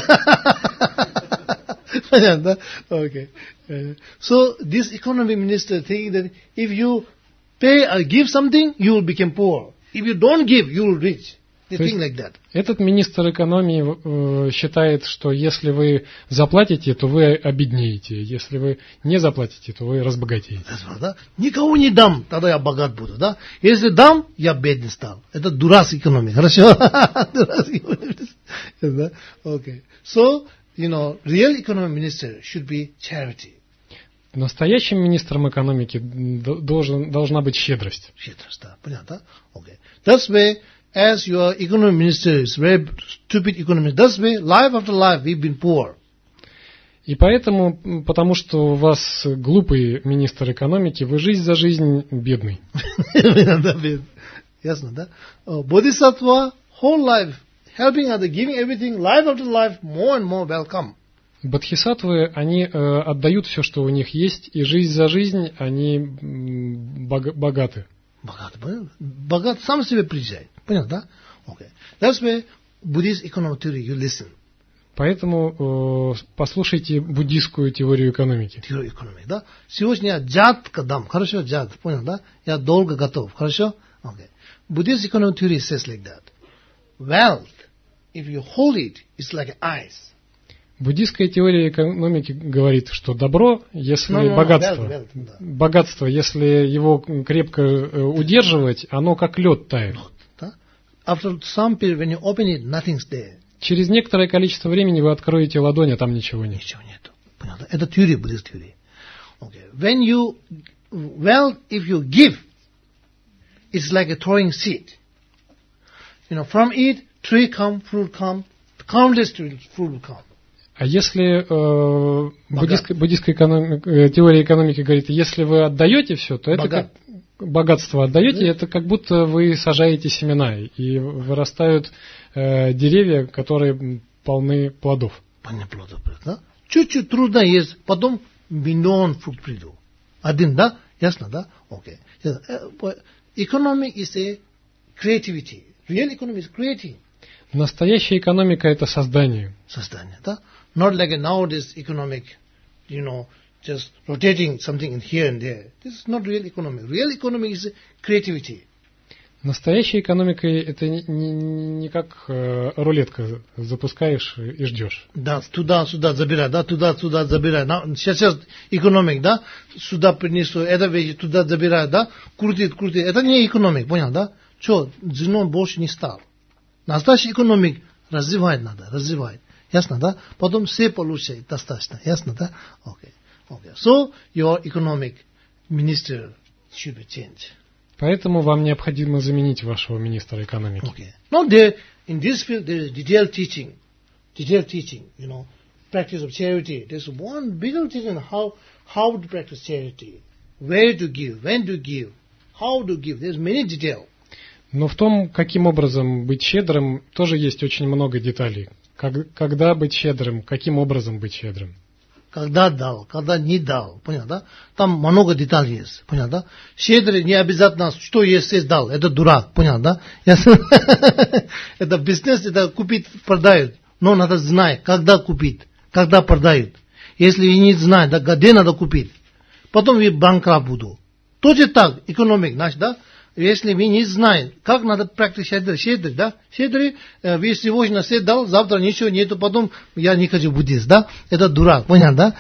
Понятно, да? Okay. So this economy minister thinking that if you pay or give something, you will become poor. If you don't give, you will rich. They think like that. Этот министр экономии э, считает, что если вы заплатите, то вы обеднеете. Если вы не заплатите, то вы разбогатеете. Да? Никого не дам, тогда я богат буду. Да? Если дам, я бедный стал. Это дурацкая экономия. Хорошо? Дурацкая экономия. Okay. So, you know, real economic minister should be charity. Настоящим министром экономики должен, должна быть щедрость. Щедрость, да. Понятно? Okay. That's why as your economic minister is very stupid economist, that's why life after life we've been poor. И поэтому, потому что у вас глупый министр экономики, вы жизнь за жизнь бедный. Ясно, да? Bodhisattva, whole life, helping others, giving everything, life after life, more and more welcome. Бодхисаттвы, они э, отдают все, что у них есть, и жизнь за жизнь они бог, богаты. Богат, богат сам себе приезжает. Понятно, да? Okay. That's why Buddhist economic theory you listen. Поэтому э, послушайте буддийскую теорию экономики. Теорию экономики, да? Сегодня я джатка дам. Хорошо, джат, понял, да? Я долго готов. Хорошо? Okay. Buddhist economic theory says like that. Wealth, if you hold it, it's like ice. Буддийская теория экономики говорит, что добро, если no, no, богатство, no, well, well, да. богатство, если его крепко удерживать, оно как лед тает. Да? After some period, when you open it, nothing's there. Через некоторое количество времени вы откроете ладонь, а там ничего нет. Ничего нет. Понятно? Это теория, буддийская теория. Okay. When you, well, if you give, it's like a throwing seed. You know, from it, tree come, fruit come, countless trees, fruit will come. А если э, буддийская, буддийская экономи, э, теория экономики говорит, если вы отдаете все, то это Богат. как богатство отдаете, да? Это как будто вы сажаете семена, и вырастают э, деревья, которые полны плодов. Полны плодов, да? Чуть-чуть трудно есть, потом миллион фрукт приду. Один, да? Ясно, да? Окей. Okay. Economic is a creativity. Real economy is creating. Настоящая экономика – это создание. Создание, да? Not like a nowadays economic, you know, just rotating something in here and there. This is not real economic. Real economic is creativity. Настоящая экономика – это не, не, не как э, рулетка, запускаешь и ждешь. Да, туда-сюда забирай, да, туда-сюда забирай. Сейчас экономик, да, сюда принесу, это вещи туда забирай, да, крутит, крутит. Это не экономик, понял, да? Что, зерно больше не стал. Настоящий экономик развивать надо, развивать. Ясно, да? Потом все получает достаточно. Ясно, да? Okay. Okay. So, your economic minister should be changed. Поэтому вам необходимо заменить вашего министра экономики. Okay. Now there, in this field, there is detailed teaching. Detailed teaching, you know, practice of charity. There's one bigger teaching how, how to practice charity. Where to give, when to give, how to give. There's many details. Но в том, каким образом быть щедрым, тоже есть очень много деталей. Как, когда быть щедрым, каким образом быть щедрым. Когда дал, когда не дал. Понял, да? Там много деталей есть. Понял, да? Щедрый не обязательно, что есть, есть дал. Это дурак. Понял, да? Это бизнес, это купить, продают. Но надо знать, когда купить, когда продают. Если не знать, да, где надо купить. Потом я банкрот буду. Тоже так, экономик наш, да? Если вы не знаете, как надо практиковать щедрый, щедрый, да? Щедрый, э, вы сегодня все дал, завтра ничего нету, потом я не хочу буддист, да? Это дурак, понял, да?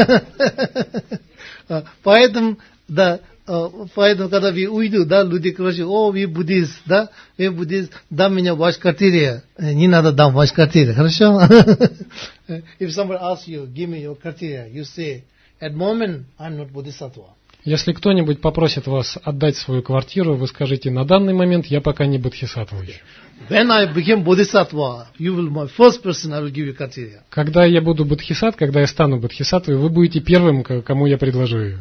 Поэтому, да, поэтому, когда вы уйду, да, люди говорят, о, вы буддист, да? Вы буддист, дам меня в ваш квартире. Не надо дам в ваш квартире, хорошо? If somebody asks you, give me your квартира, you say, at moment, I'm not bodhisattva. Если кто-нибудь попросит вас отдать свою квартиру, вы скажите, на данный момент я пока не бодхисаттва еще. When I became bodhisattva, you will my first person I will give you khatiriya. Когда я буду бодхисаттвой, когда я стану бодхисаттвой, вы будете первым, кому я предложу ее.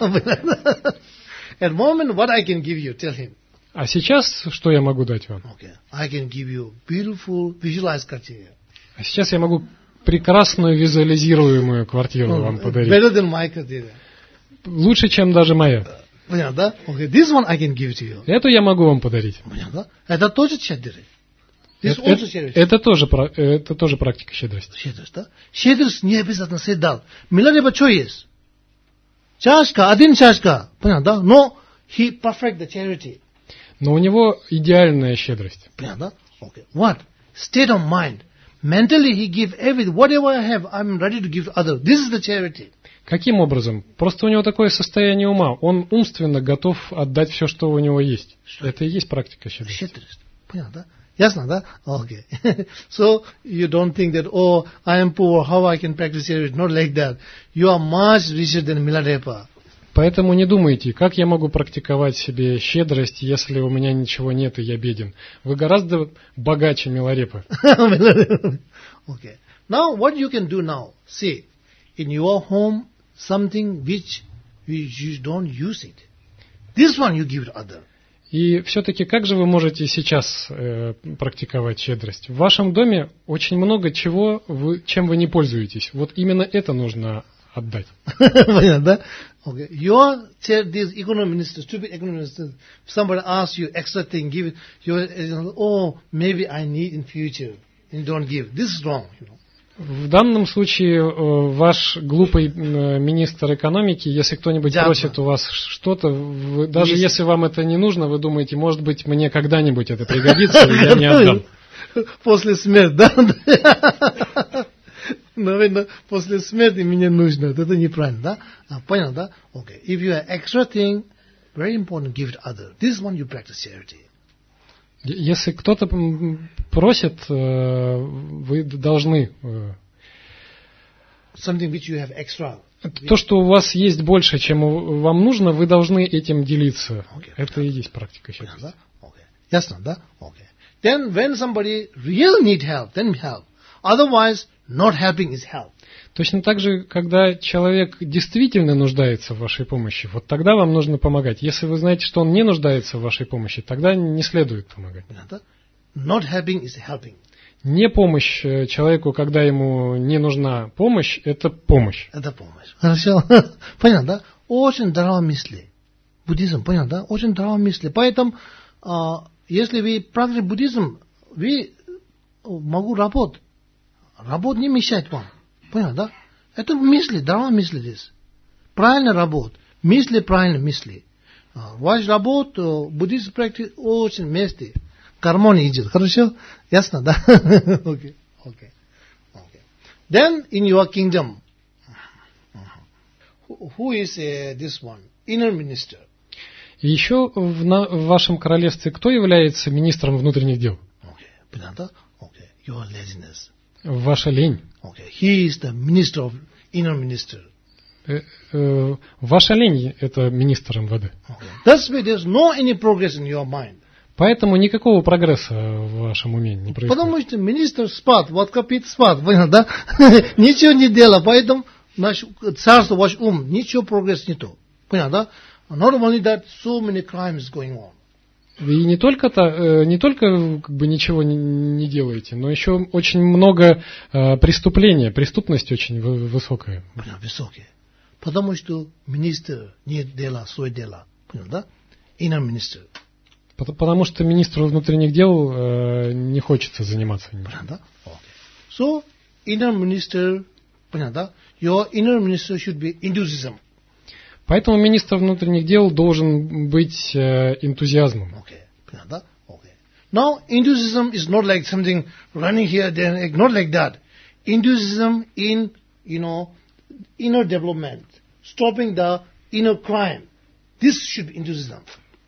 At moment, what I can give you, tell him. А сейчас что я могу дать вам? Okay, I can give you beautiful visualized khatiriya. А сейчас я могу прекрасную визуализируемую квартиру вам подарить. Better than my khatiriya. Лучше, чем даже моя. Понятно, да? Okay, this one I can give to you. Эту я могу вам подарить. Понятно? Это тоже щедрый. This это, also щедрость. Это тоже, это тоже практика щедрости. Щедрость, да? Щедрость не обязательно все дал. Милареба что есть? Чашка, один чашка. Понятно, да? Но he perfect the charity. Но у него идеальная щедрость. Понятно, да? Okay. What? State of mind. Mentally he give everything. Whatever I have, I'm ready to give to others. This is the charity. Каким образом? Просто у него такое состояние ума. Он умственно готов отдать все, что у него есть. Что? Это и есть практика щедрости. Щедрость. Понятно, да? Ясно, да? Okay. So, you don't think that, oh, I am poor, how I can practice charity? Not like that. You are much richer than Milarepa. Поэтому не думайте, как я могу практиковать себе щедрость, если у меня ничего нет и я беден. Вы гораздо богаче Миларепы. Okay. Now, what you can do now? See, in your home, something which you don't use it. This one you give to other. И все-таки как же вы можете сейчас э, практиковать щедрость? В вашем доме очень много чего, вы, чем вы не пользуетесь. Вот именно это нужно отдать. Понятно, да? Okay. Your this economic minister, stupid economic minister, if somebody asks you extra thing, give it. You, oh, maybe I need in future. And don't give. This is wrong, you know. В данном случае ваш глупый министр экономики, если кто-нибудь Дядя. просит у вас что-то, вы, даже Есть. если вам это не нужно, вы думаете, может быть, мне когда-нибудь это пригодится, и я не отдам. После смерти, да? Наверное, после смерти мне нужно. Это неправильно, да? Понял, да? Okay. If you have extra thing, very important, give it to others. This one you practice charity. Если кто-то просит, вы должны... Something which you have extra. То, что у вас есть больше, чем вам нужно, вы должны этим делиться. Okay. Это и есть практика щедрости. Okay. Ясно, да? Okay. Then when somebody really need help, then help. Otherwise, not helping is help. Точно так же, когда человек действительно нуждается в вашей помощи, вот тогда вам нужно помогать. Если вы знаете, что он не нуждается в вашей помощи, тогда не следует помогать. Not helping is helping. Не помощь человеку, когда ему не нужна помощь, это помощь. Это помощь. Хорошо. Понятно, да? Очень здравые мысли. Буддизм, понятно, да? Очень здравые мысли. Поэтому, если вы практикуете буддизм, вы могу работать. Работа не мешает вам. Понял, да? Это мысли, драма мысли здесь. Правильно работать. Мысли, правильно мысли. Ваш работа, буддийский практик очень вместе. Гармония идет. Хорошо? Ясно, да? Окей. Окей. Окей. Then in your kingdom, who is uh, this one? Inner minister. И еще в, на, в вашем королевстве кто является министром внутренних дел? Okay. Понятно? Okay. Your laziness. Ваша лень. Okay. He is the minister of inner minister. Э, э, ваша лень – это министр эм вэ дэ. Okay. That's why there's no any progress in your mind. Поэтому никакого прогресса в вашем уме не происходит. Потому что министр спад, водка пить спад, понял, да? Ничего не делал, поэтому наш царство, ваш ум, ничего прогресса нету. Понял, да? Not only that, so many crimes going on. И не только-то, не только как бы ничего не, не делаете, но еще очень много э, преступления, преступность очень высокая. Понял, высокая. Потому что министр не делал свое дело. Понял, да? Inner minister. Потому что министру внутренних дел э, не хочется заниматься ним. Понятно? Okay. So, inner minister, понятно? Your inner minister should be enthusiasm. Поэтому министр внутренних дел должен быть э, энтузиазмом. Okay. Понятно? Okay. Now, enthusiasm is not like something running here, there, not like that. Enthusiasm in, you know, inner development, stopping the inner crime. This should be enthusiasm.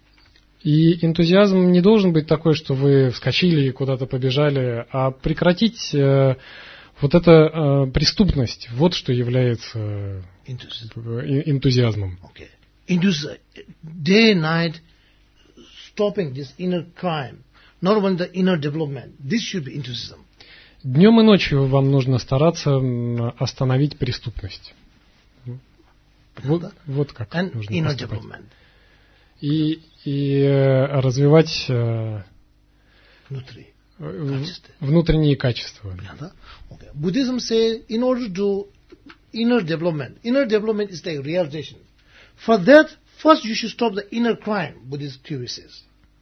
И энтузиазм не должен быть такой, что вы вскочили и куда-то побежали, а прекратить э, вот эту э, преступность. Вот что является энтузиазмом. Okay. Enthusiasm, day and night, stopping this inner crime, not only the inner development. This should be enthusiasm. Днем и ночью вам нужно стараться остановить преступность. Вот, вот как And нужно inner поступать. Development. И, и э, развивать э, Внутри. внутренние качества. Okay. Buddhism says in order to inner development, inner development is like realization. For that, first you should stop the inner crime, Buddhist theory says.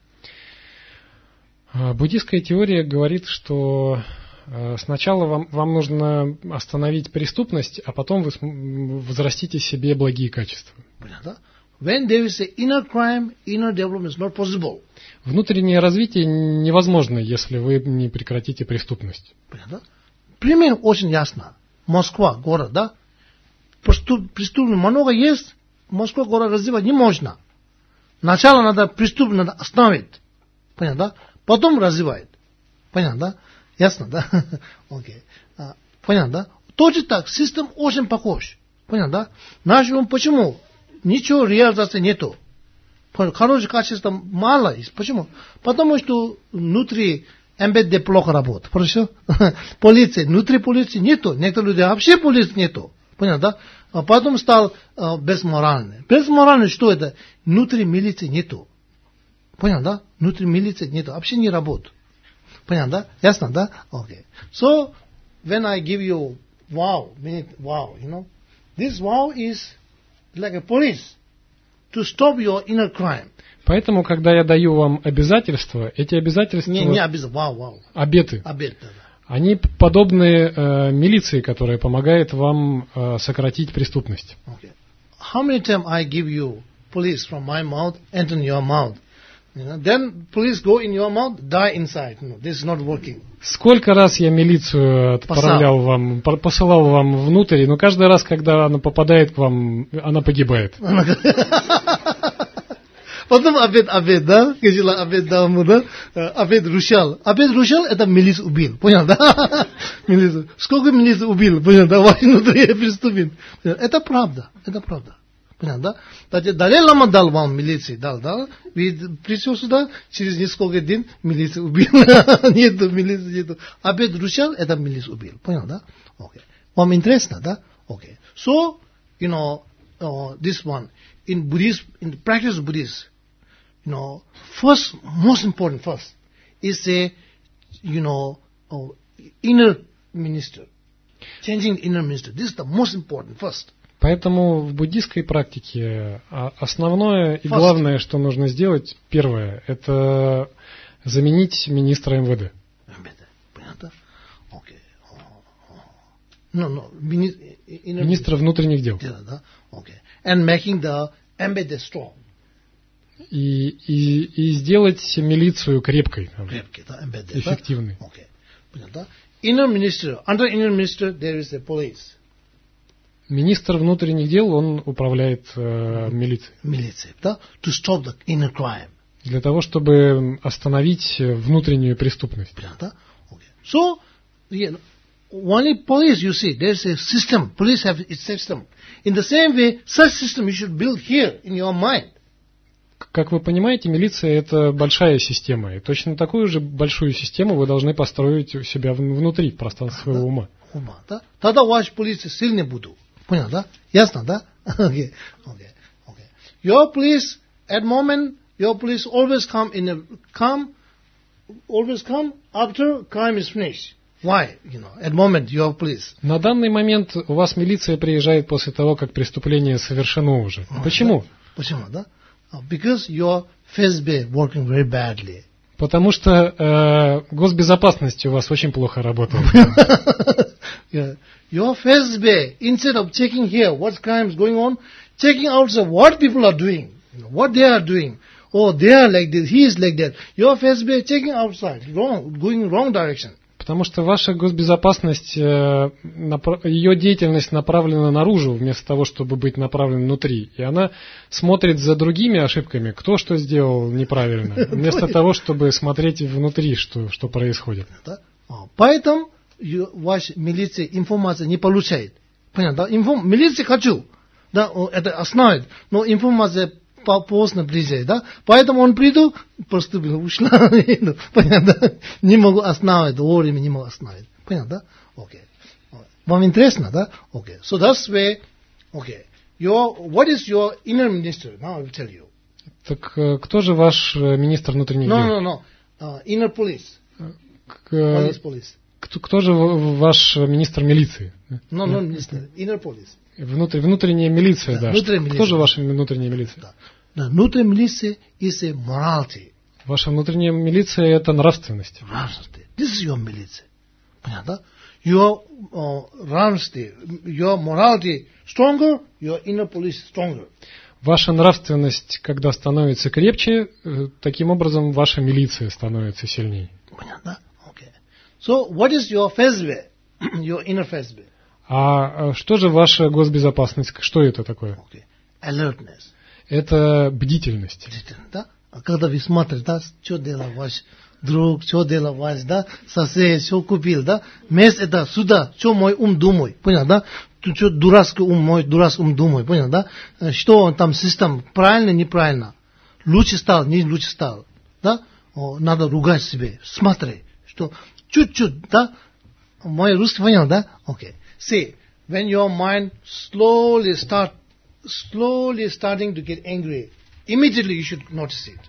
Буддийская теория говорит, что сначала вам, вам нужно остановить преступность, а потом вы возрастите себе благие качества. When there is an inner crime, inner development is not possible. Внутреннее развитие невозможно, если вы не прекратите преступность. Пример очень ясно. Москва, город, да? Преступность много есть, Москва, город развивать не можно. Сначала надо преступность надо остановить. Понятно, да? Потом развивает. Понятно, да? Ясно, да? Окей. Okay. Понятно, да? Точно так, систем очень похож. Понятно, да? Наш ум почему? Ничего реализации нету. Хорошее качество мало есть. Почему? Потому что внутри эм бэ дэ плохо работает. Хорошо? Полиция, внутри полиции нету. Некоторые люди вообще полиции нету. Понятно, да? А потом стал э, безморальный. Безморальный что это? Внутри милиции нету. Понятно, да? Внутри милиции нету. Вообще не работает. Понятно, да? Ясно, да? Okay. So, when I give you vow, meaning vow, you know, this vow is like a police to stop your inner crime. Поэтому, когда я даю вам обязательства, эти обязательства... Не, не обязательства, вау, вау. Обеты. Обет, да. Они подобны э, милиции, которая помогает вам э, сократить преступность. Okay. How many times I give you police from my mouth, enter in your mouth? You know, then police go in your mouth, die inside. No, this is not working. Сколько раз я милицию отправлял вам, посылал вам внутрь, но каждый раз, когда она попадает к вам, она погибает. Потом обед, обед, да? Кежила обед дал ему, да? Обед рушал. Обед рушал, это милицию убил. Понял, да? Милицию. Сколько милицию убил? Понял, да? Ваш внутри преступен. Это правда. Это правда. Понятно, да? Далее Лама дал вам милиции, дал, да? Вы пришел сюда, через несколько дней милицию убил. Нету, милиции нету. Обед рушал, это милицию убил. Понял, да? Окей. Вам интересно, да? Окей. So, you know, uh, this one, in Buddhism, in the practice of Buddhism, you know, first, most important first, is a, you know, uh, inner minister. Changing inner minister. This is the most important first. Поэтому в буддийской практике основное и главное, что нужно сделать, первое, это заменить министра эм вэ дэ. Понятно? Окей. No, no. Министра внутренних дел. Да? Okay. And making the embedded strong. И, и, и сделать милицию крепкой, там, крепкой, да, embedded, эффективной. Да? Okay. Понятно? Inner minister, under inner minister there is a police. Министр внутренних дел, он управляет э, милицией. Милицией, да? To stop the inner crime. Для того, чтобы остановить внутреннюю преступность. Понятно? Okay. So, yeah, only police, you see, there's a system. Police have its system. In the same way, such system you should build here in your mind. Как вы понимаете, милиция – это большая система. И точно такую же большую систему вы должны построить у себя внутри пространства своего ума. Ума, да? Тогда ваши полиции сильнее будут. Понял, да? Ясно, да? Okay. Okay. Okay. Your police, at moment, your police always come in a come, always come after crime is finished. Why? You know, at moment your police. На данный момент у вас милиция приезжает после того, как преступление совершено уже. Oh, Почему? Да? Почему, да? Because your F S B working very badly. Потому что э, госбезопасность у вас очень плохо работает. Yeah. Your F S B, instead of checking here what crimes going on, checking outside what people are doing, you know, what they are doing. Oh, they are like this, he is like that. Your F S B checking outside, wrong, going wrong direction. Потому что ваша госбезопасность, э, напра- ее деятельность направлена наружу, вместо того, чтобы быть направлена внутри. И она смотрит за другими ошибками, кто что сделал неправильно, вместо того, чтобы смотреть внутри, что, что происходит. Поэтому ваша милиция информацию не получает. Понятно? Информ... Милиция хочу, да, это основа, но информация поздно приезжает, да? Поэтому он приду, просто ушла, понятно? Не могу остановить, вовремя не могу остановить. Понятно, да? Окей. Вам интересно, да? Окей. So that's way, okay. Your, what is your inner minister? Now I will tell you. Так кто же ваш министр внутренних дел? No, no, no. Uh, inner police. К... Police, police. Кто, кто же ваш министр милиции? No, no, minister. Inner police. Внутр, внутренняя милиция, да. да. Внутренняя Кто милиция. же ваша внутренняя милиция? Да. Да. Внутренняя милиция is a morality. Ваша внутренняя милиция – это нравственность. Nravственность. This is your милиция. Понятно? Your uh, nravственность, your morality stronger, your inner police stronger. Ваша нравственность, когда становится крепче, таким образом ваша милиция становится сильнее. Понятно? Okay. So, what is your F S B? Your inner F S B? А что же ваша госбезопасность? Что это такое? Okay. Alertness. Это бдительность. Да? А когда вы смотрите, да, что делал ваш друг, что делал ваш, да, сосед, что купил, да, вместо это сюда, что мой ум думает, понял, да? Что дурацкий ум, мой дурацкий ум думает, понял, да? Что он там, система, правильно, неправильно, лучше стал, не лучше стал, да? О, надо ругать себе, смотри, что чуть-чуть, да? Мой русский понял, да? Окей. Okay. See, when your mind slowly start, slowly starting to get angry, immediately you should notice it.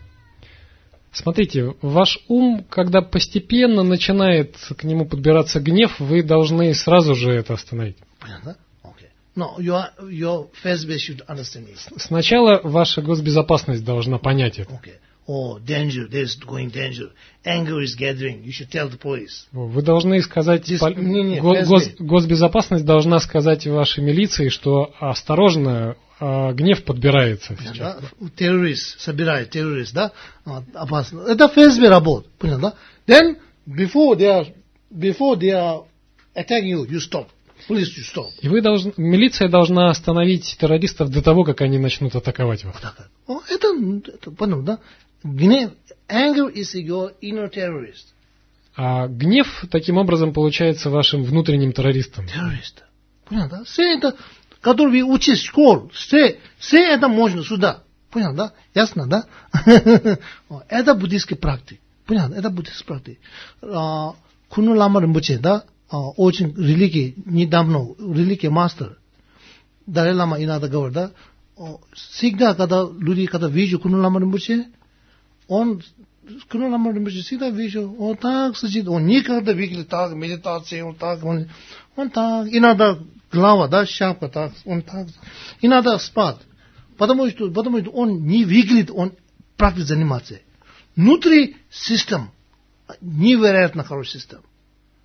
Смотрите, ваш ум, когда постепенно начинает к нему подбираться гнев, вы должны сразу же это остановить. Понятно? Okay. No, your, your F S B should understand it. Сначала ваша госбезопасность должна понять это. Okay. Oh, danger, there's going danger. Anger is gathering. You should tell the police. Вы должны сказать, This, пол... не, не, гос... Гос... госбезопасность должна сказать вашей милиции, что осторожно, а, гнев подбирается сейчас. Да? Террорист, собирает террорист, да? Опасно. Это F S B работа, понял, да? Then, before they are, before they are attacking you, you stop. Police, you stop. И вы должны, милиция должна остановить террористов до того, как они начнут атаковать вас. О, это, это, понял, да? Гнев, anger is your inner terrorist. А гнев, таким образом, получается вашим внутренним террористом. Террорист. Понял, да? Все это, который вы учите в школе, все, все это можно сюда. Понял, да? Ясно, да? Это буддийский практик. Понял, это буддийский практик. Куну Лама Римпоче, да? Очень религия, недавно, религия мастер. Далай Лама иногда говорит, да? Всегда, когда люди, когда видят Куну Лама Римпоче, он, Куну Лама Римпоче всегда видит, он так сидит, он никогда видел так, медитация, он так, он, он так, иногда глава, да, шапка так, он так, иногда спать. Потому что, потому что он не выглядит, он практически занимается. Внутри систем, невероятно хороший систем.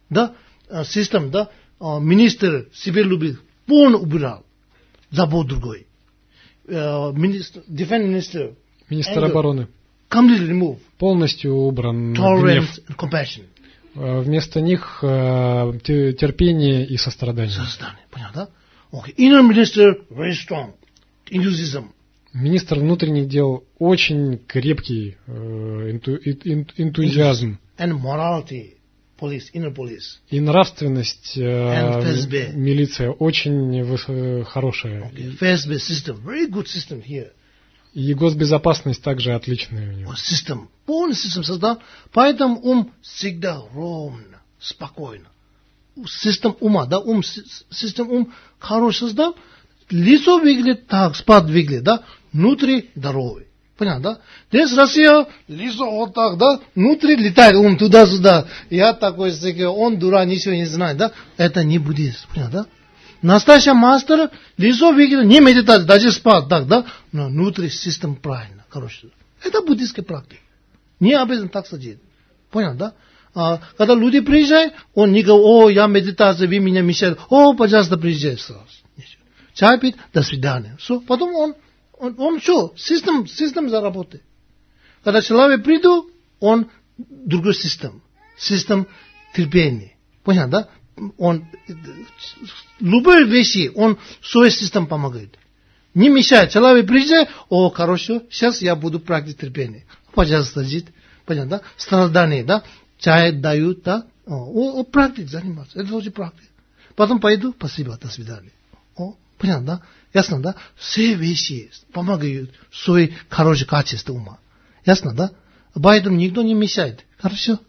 да, систем, да, министр себе любит, полно убирал, забыл другой. Министр, defense minister, Министр обороны. Completely remove. Полностью убран Tolerance and compassion. Вместо них терпение и сострадание. Сострадание, понятно, да? Okay. Inner minister, very strong. Enthusiasm. Министр внутренних дел очень крепкий энту, энтузиазм. And morality, police, inner police. И нравственность милиция очень хорошая. Okay. F S B system, very good system here. И госбезопасность также отличная у него. Систем, полный систем создал, поэтому ум всегда ровно, спокойно. Систем ума, да, ум, систем ум хороший создал, лицо выглядит так, спад выглядит, да, внутри здоровый. Понятно, да? Здесь Россия, лицо вот так, да, внутри летает ум туда-сюда. Я такой, он дурак, ничего не знает, да. Это не буддист, понятно, да? Настоящий мастер, лицо выглядит, не медитация, даже спад, так, да, но внутри систем правильно, короче. Это буддистская практика. Не обязательно так сидеть. Понятно, да? А, когда люди приезжают, он не говорит, о, я медитация, вы меня мешаете, о, пожалуйста, приезжай сразу. Чай пить, до свидания. Все. Потом он, он, он что, систем, систем заработает. Когда человек придет, он другой систем, систем терпения. Понятно, да? Он, любые вещи, он свой систем помогает. Не мешает. Человек приезжает, о, хорошо, сейчас я буду практиковать терпение. Пожалуйста, жить. Понятно, да? Страдание, да? Чай дают, да? О, о практик заниматься. Это тоже практика. Потом пойду, спасибо, до свидания. О, понятно, да? Ясно, да? Все вещи помогают свой хорошее качество ума. Ясно, да? Поэтому никто не мешает. Хорошо?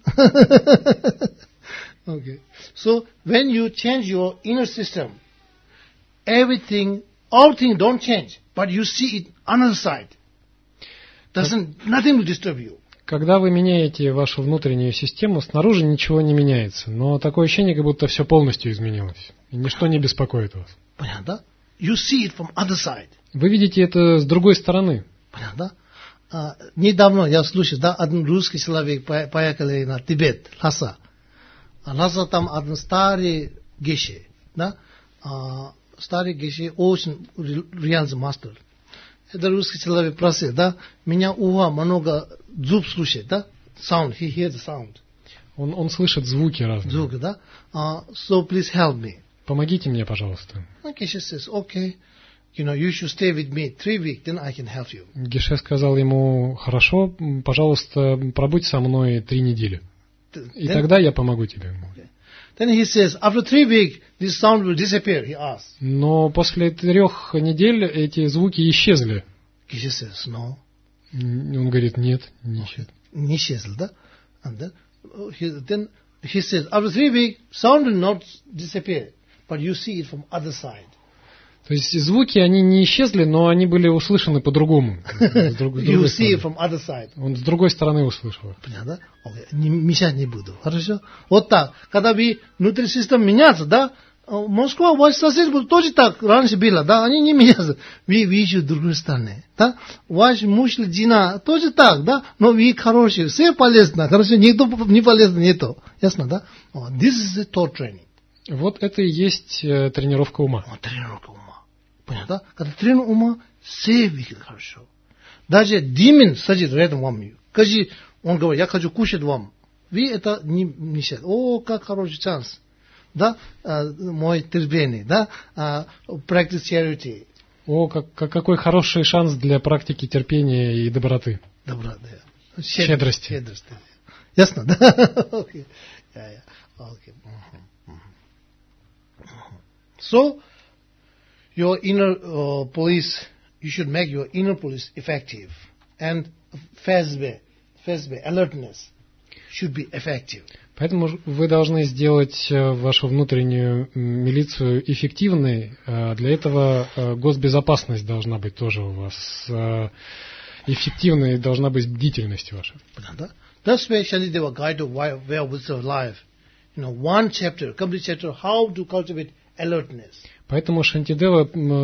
Okay. So when you change your inner system, everything, all things don't change, but you see it another side. Doesn't nothing will disturb you. Когда вы меняете вашу внутреннюю систему, снаружи ничего не меняется, но такое ощущение, как будто все полностью изменилось, и ничто не беспокоит вас. Понятно? You see it from other side. Вы видите это с другой стороны. Понятно? А, недавно я слышал, да, один русский человек поехал на Тибет, Лхаса. Лхаса там один старый геше, да, а, старый геше очень рьяный мастер. Это русский человек просил, да, меня уха много зуб слушает, да, sound, he hears the sound. Он, он слышит звуки разные. Звуки, да. Uh, so please help me. Помогите мне, пожалуйста. Геше says, okay, you know, you should stay with me three weeks, then I can help you. Геше сказал ему, хорошо, пожалуйста, пробудь со мной три недели. И then, тогда я помогу тебе. Okay. Then he says, after three weeks, this sound will disappear, he asks. Но после трех недель эти звуки исчезли. Геше says, no. Он говорит, нет, не исчезли. Не исчезли, да? And then he, then he says, after three weeks, sound will not disappear, but you see it from other side. То есть звуки, они не исчезли, но они были услышаны по-другому. You see it from other side. Он с другой стороны услышал. Понятно, да? Okay. Не, мешать не буду. Хорошо? Вот так. Когда вы внутри системы меняется, да? Москва, ваш сосед был тоже так раньше было, да? Они не меняются. Вы видите с другой стороны, да? Ваш муж или жена тоже так, да? Но вы хорошие, все полезно. Хорошо? Никто не полезно нету. Ясно, да? This is the thought training. Вот это и есть э, тренировка ума. Тренировка ума. Понятно? Когда тренер ума, все видят хорошо. Даже демон садится рядом вами. Скажи, он говорит, я хочу кушать вам. Вы это не мешаете. О, как хороший шанс. Да? А, мой терпение. Да? А, practice charity. О, как, как, какой хороший шанс для практики терпения и доброты. Доброты. Да. Щедрости. Щедрости. Ясно, да? Okay. Yeah, yeah. Okay. Uh-huh. Uh-huh. So, your inner uh, police, you should make your inner police effective. And F S B, F S B, alertness should be effective. Поэтому вы должны сделать вашу внутреннюю милицию эффективной. Для этого госбезопасность должна быть тоже у вас. Эффективной должна быть бдительность ваша. That's why Shantideva guide of way of wisdom of life. You know, one chapter, complete chapter, how to cultivate alertness. Поэтому Шантидева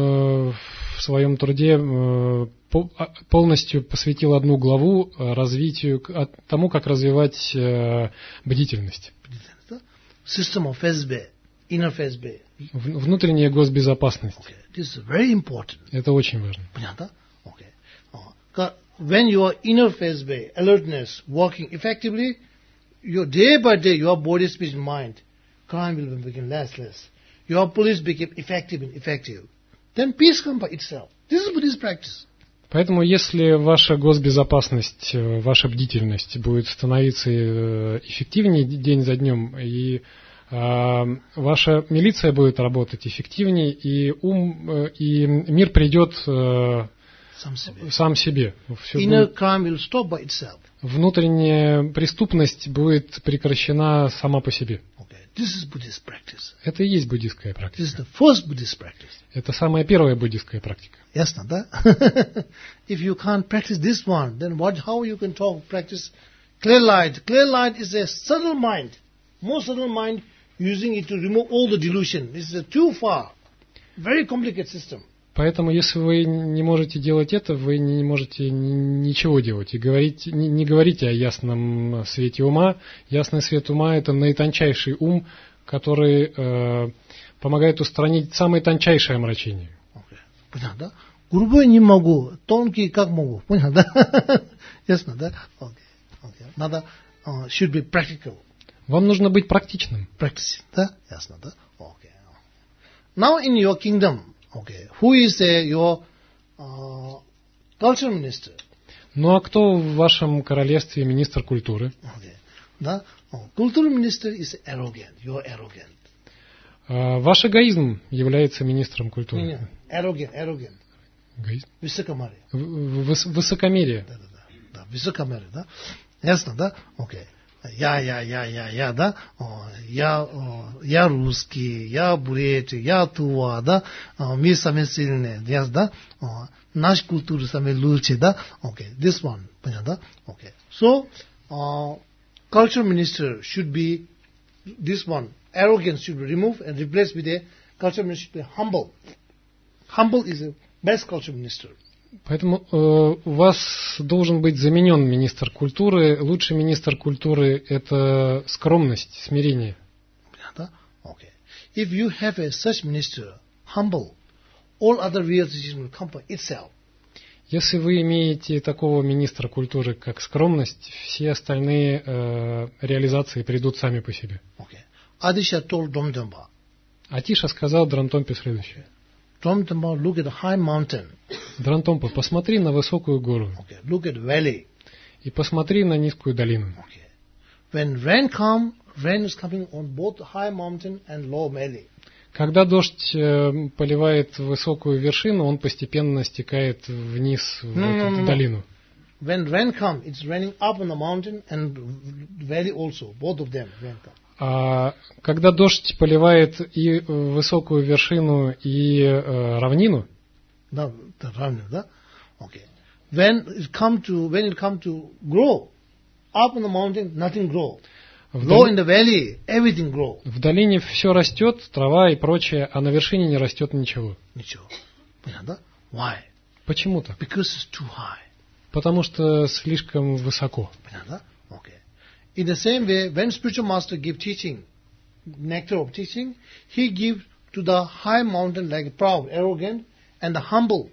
в своем труде полностью посвятил одну главу развитию, тому, как развивать бдительность. system of F S B, inner F S B. В- Внутренняя госбезопасность. Okay, this is very important. Это очень важно. Понятно? Okay. Uh, when your inner F S B, alertness, working effectively, your day by day, your body, speech, and mind, crime will become less, less. Your police become effective and effective. Then peace comes by itself. This is Buddhist practice. Поэтому, если ваша госбезопасность, э, ваша бдительность будет становиться э, эффективнее день за днем, и э, ваша милиция будет работать эффективнее, и ум, э, и мир придет э, Сам себе. сам себе. Всё Inner будет- crime will stop by itself. внутренняя преступность будет прекращена сама по себе. Okay. This is Buddhist practice. Это и есть буддийская This is практика. the first Buddhist practice. Это самая первая буддийская практика. Ясно, да? If you can't practice this one, then what? How you can talk, practice clear light? Clear light is a subtle mind, more subtle mind, using it to remove all the delusion. This is a too far, very complicated system. Поэтому, если вы не можете делать это, вы не можете ни- ничего делать. И говорить, не, не говорите о ясном свете ума. Ясный свет ума – это наитончайший ум, который э, помогает устранить самое тончайшее омрачение. Okay. Понятно, да? Грубой не могу, тонкий как могу. Понятно, да? Ясно, да? Okay. Okay. Надо, uh, should be practical. Вам нужно быть практичным. Practice, да? Ясно, да? Okay. Now in your kingdom, okay, who is uh, your uh, culture minister? Ну а кто в вашем королевстве министр культуры? Okay. Да? Oh, cultural minister is arrogant. You are arrogant. А, Ваш эгоизм является министром Не, культуры. не, arrogant, arrogant. Эгоизм? Высокомерие. В- в- выс- Высокомерие. Да, да, да. Да, высокомерие, да? Ясно, да? Окей. Я, я, я, я, я, да? О, я, о, я русский, я бурят, я тува, да? О, мы самые сильные, ясно, да? О, наш культура самая лучшая, да? Окей. This one, понятно, да? Окей. So, uh, culture minister should be this one. Arrogance should be removed and replaced with a culture minister should be humble. Humble is a best culture minister. Поэтому э, у вас должен быть заменен министр культуры. Лучший министр культуры – это скромность, смирение. Понятно? Okay. If you have a such minister, humble, all other realizations will come by itself. Если вы имеете такого министра культуры, как скромность, все остальные э, реализации придут сами по себе. Okay. Adisha told Domdamba, Атиша сказал Дрантомпе следующее. Domdamba, look at the high mountain. Дрантомпа, посмотри на высокую гору Okay. Look at the valley. и посмотри на низкую долину. Okay. When rain come, rain is coming on both the high mountain and low valley. Когда дождь э, поливает высокую вершину, он постепенно стекает вниз в No, эту no, no, no. долину. When rain come, it's raining up on the mountain and valley also. Both of them rain come. А когда дождь поливает и высокую вершину, и э, равнину, Now the rain, да? Okay. When it come to when it come to grow, up on the mountain nothing grow. в, Low in доли- the valley everything grow. в долине все растет, трава и прочее, а на вершине не растет ничего. Ничего. Понятно? Why? Почему так? Because it's too high. Потому что слишком высоко. Понятно? Okay. In the same way, when spiritual master give teaching, nectar of teaching, he give to the high mountain like proud, arrogant, and the humble,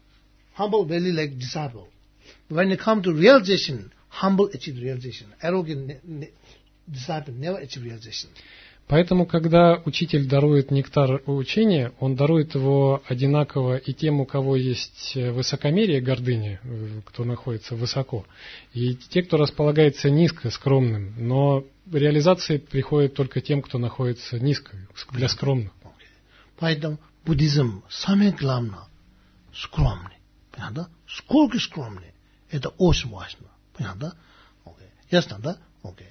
humble valley like disciple. When it come to realization, humble achieve realization. Arrogant ne- ne- disciple never achieve realization. Поэтому, когда учитель дарует нектар учения, он дарует его одинаково и тем, у кого есть высокомерие, гордыня, э, кто находится высоко, и те, кто располагается низко, скромным. Но реализации приходят только тем, кто находится низко, для скромных. Okay. Поэтому буддизм самое главное скромный. Понятно? Сколько скромный, это очень важно. Понятно? Okay. Ясно, да? Okay.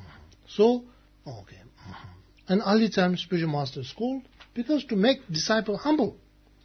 So, okay. And early time spiritual master school because to make disciple humble.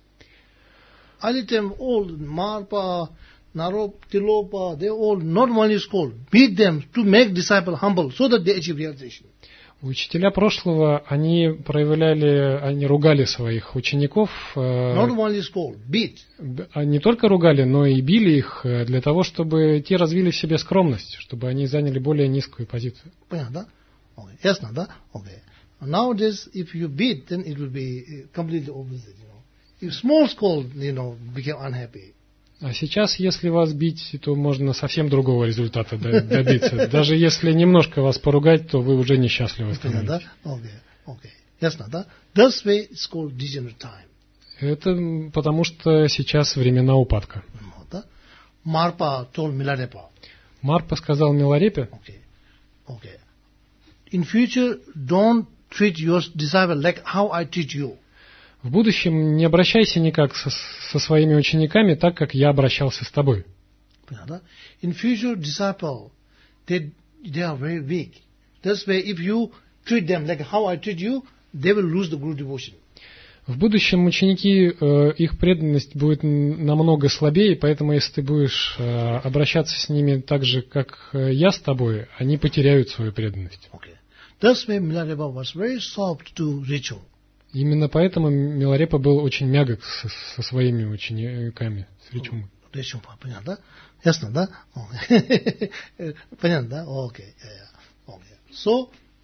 Early time all Marpa, Narop, Tilopa, they all not only school, beat them to make disciple humble so that they achieve realization. Учителя прошлого, они проявляли, они ругали своих учеников, э, Not only school, beat. б- а не только ругали, но и били их э, для того, чтобы те развили в себе скромность, чтобы они заняли более низкую позицию. Понятно, да? Okay. Ясно, да? Okay. Nowadays, if you beat, then it will be completely opposite, you know. If small scold, you know, become unhappy. А сейчас, если вас бить, то можно совсем другого результата добиться. Даже если немножко вас поругать, то вы уже несчастливы становитесь. Okay, okay. Ясно, да? This way it's called degenerate time. Это потому что сейчас времена упадка. Марпа told Milarepa. Марпа сказал Миларепе. Okay, okay. In future, don't treat your disciple like how I treat you. В будущем не обращайся никак со, со своими учениками так, как я обращался с тобой. In future, disciple, they, they are very weak. That's why if you treat them like how I treat you, they will lose the Guru devotion. В будущем ученики, э, их преданность будет намного слабее, поэтому если ты будешь э, обращаться с ними так же, как э, я с тобой, они потеряют свою преданность. Okay. That's why Milarepa was very soft to Richu. Именно поэтому Миларепа был очень мягок со, со своими учениками, с Ричумой. Ричума, понятно, да? Ясно, да? Понятно, да? Окей. Okay. So,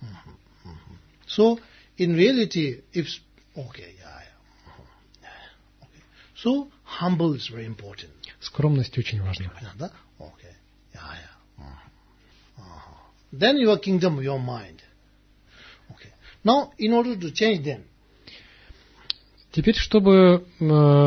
so, in reality, if, okay, yeah, yeah. Okay. So, humble is very important. Скромность очень важна. Понятно, да? Okay. Yeah, yeah. Then your kingdom, your mind. Okay. Now, in order to change them, теперь, чтобы э,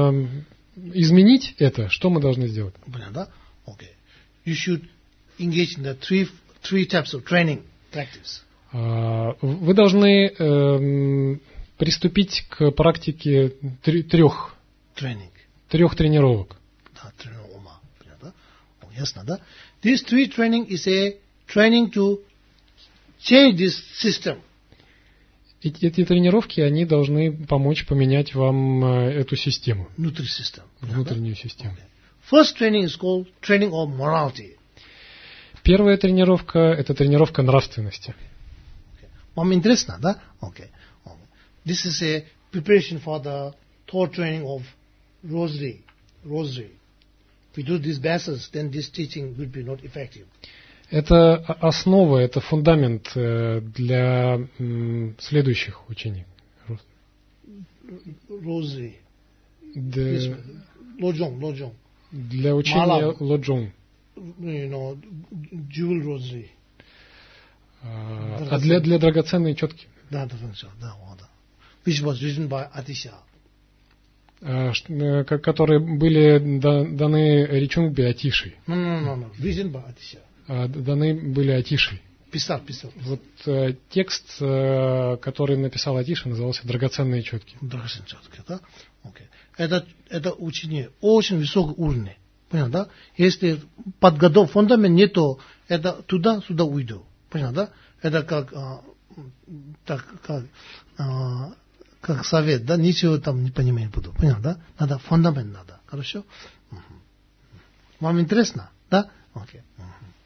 изменить это, что мы должны сделать? Понятно? Okay. You should engage in the three three types of training practice. Uh, вы должны э, приступить к практике три, трех, training. трех тренировок. Да, тренировка ума. Понятно? Ясно, да? This three training is a training to change this system. Эти, эти тренировки, они должны помочь поменять вам э, эту систему. Внутреннюю систему. Okay. First training is called training of morality. Первая тренировка – это тренировка нравственности. Okay. Вам интересно, да? Okay. Okay. This is a preparation for the third training of rosary. Rosary. If we do these bases, then this teaching will be not effective. Это основа, это фундамент для следующих учений. Розри. Для, лоджон, лоджон. Для учения лоджон. You know, jewel rosary. А для, для драгоценной четки. Да, да, да, да. Which was written by Atisha. Которые были даны Ричунгбе Атишей. No, no, no, no. Written by Atisha. Даны были Атишей. Писал, писал. Вот э, текст, э, который написал Атиша, назывался «Драгоценные четки». Драгоценные четки, да? Okay. Это, это учение очень высокого уровня. Понятно, да? Если подготовка, фундамент нет, то это туда-сюда уйду. Понятно, да? Это как, а, так, как, а, как совет, да? Ничего там не понимать буду. Понятно, да? Надо фундамент надо. Хорошо? Угу. Вам интересно? Да? Окей. Okay.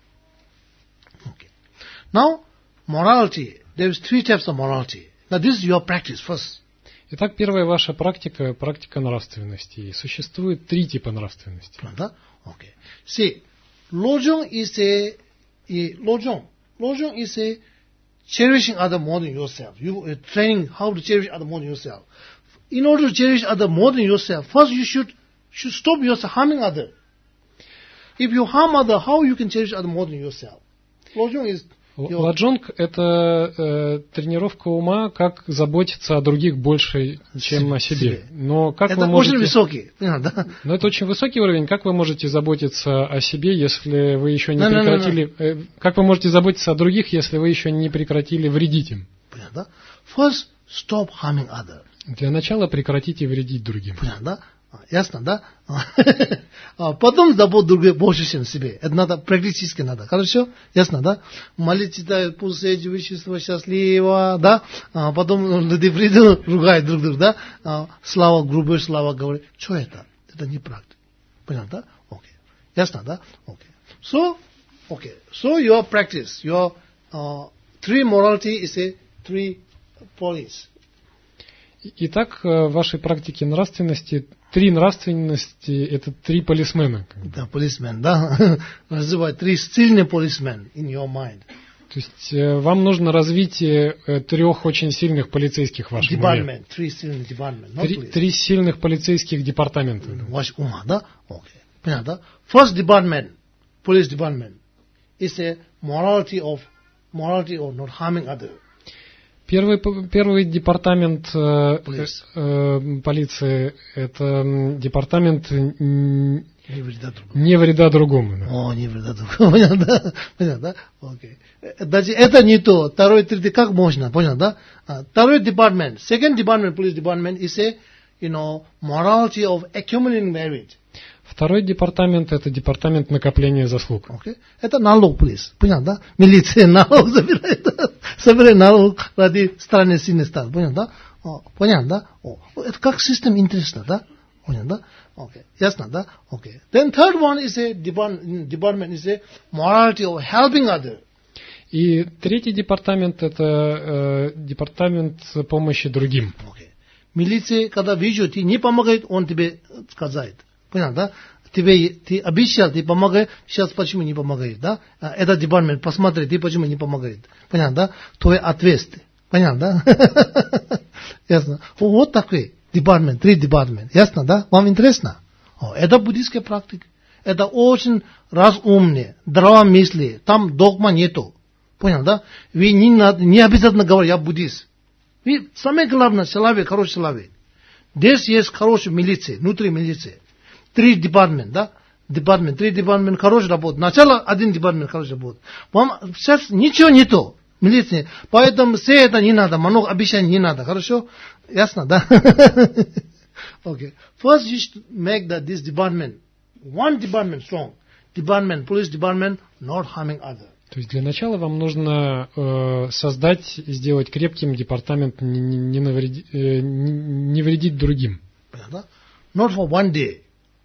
Okay. Now, morality. There is three types of morality. Now, this is your practice first. Итак, первая ваша практика – практика нравственности. И существует три типа нравственности. Правда? Okay. See, lojong is a, a lojong. Lojong is a cherishing other more than yourself. You are training how to cherish other more than yourself. In order to cherish other more than yourself, first you should should stop yourself harming other. If you harm other, how you can cherish other more than yourself? Ладжонг – это э, тренировка ума, как заботиться о других больше, чем о себе. Но как это вы можете... очень высокий. Да? Но это очень высокий уровень. Как вы можете заботиться о себе, если вы еще не no, прекратили... No, no, no. Э, как вы можете заботиться о других, если вы еще не прекратили вредить им? Понятно? First, stop harming other. Для начала прекратите вредить другим. Понятно? Ясно, да? Потом забудь другое больше, чем себе. Это надо, практически надо. Хорошо? Ясно, да? Молитесь, читают, пусть эти вещества счастливо, да? А потом люди придут, ругают друг друга, да? А, слава, грубая слава говорит. Что это? Это не практика. Понятно, да? Окей. Ясно, да? Окей. So, okay. So your practice, your uh, three morality is a three police. Итак, в вашей практике нравственности три нравственности – это три полисмена. Да, полисмен, да. Называют три сильные полисмен in your mind. То есть э, вам нужно развитие э, трех очень сильных полицейских в вашем уме. Three senior department, not Три, police. три сильных полицейских департамента. Ваш ума, да? Okay. Понятно, да? First department, police department, is a morality of morality of not harming other. Первый, первый департамент э, Police. э, полиции – это м, департамент н- Не вреда другому. не вреда другому. Да. О, не вреда другому. Понятно, да? Понятно, да? Окей. Даже это не то. Второй, третий, как можно? Понятно, да? А, Второй департамент, second department, police department, is a, you know, morality of accumulating merit. Второй департамент – это департамент накопления заслуг. Okay. Это налог, полис. Понятно, да? Милиция налог забирает. Собирает налог ради страны сильный стал. Понятно, да? О, понятно, да? О, это как система интересна, да? Понятно, да? Okay. Ясно, да? Okay. Then third one is a department, department is a morality of helping other. И третий департамент – это э, департамент помощи другим. Okay. Милиция, когда видит, ты не помогает, он тебе сказает. Понятно, да? Тебе, ты обещал, ты помогаешь, сейчас почему не помогаешь, да? Этот департамент, посмотри, ты почему не помогаешь. Понятно, да? Твой ответственность. Понятно, да? Ясно. Вот такой департамент, три департамента. Ясно, да? Вам интересно? О, это буддийская практика. Это очень разумные, здравомыслие. Там догма нету. Понял, да? Вы не, надо, не обязательно говорить, я буддист. Вы самое главное, человек, хороший человек. Здесь есть хорошая милиция, внутри милиции. Три департамента, да? Департамент, три департамента хорошая работа. Начало один департамент хорошая работа. Вам сейчас ничего не то. Милиция. Поэтому все это не надо. Много обещаний не надо. Хорошо? Ясно, да? Okay. First you should make that this department, one department strong. Department, police department, not harming other. То есть для начала вам нужно э, создать и сделать крепким департамент не, не, не, навреди, э, не, не вредить другим. Понятно? Not for one day.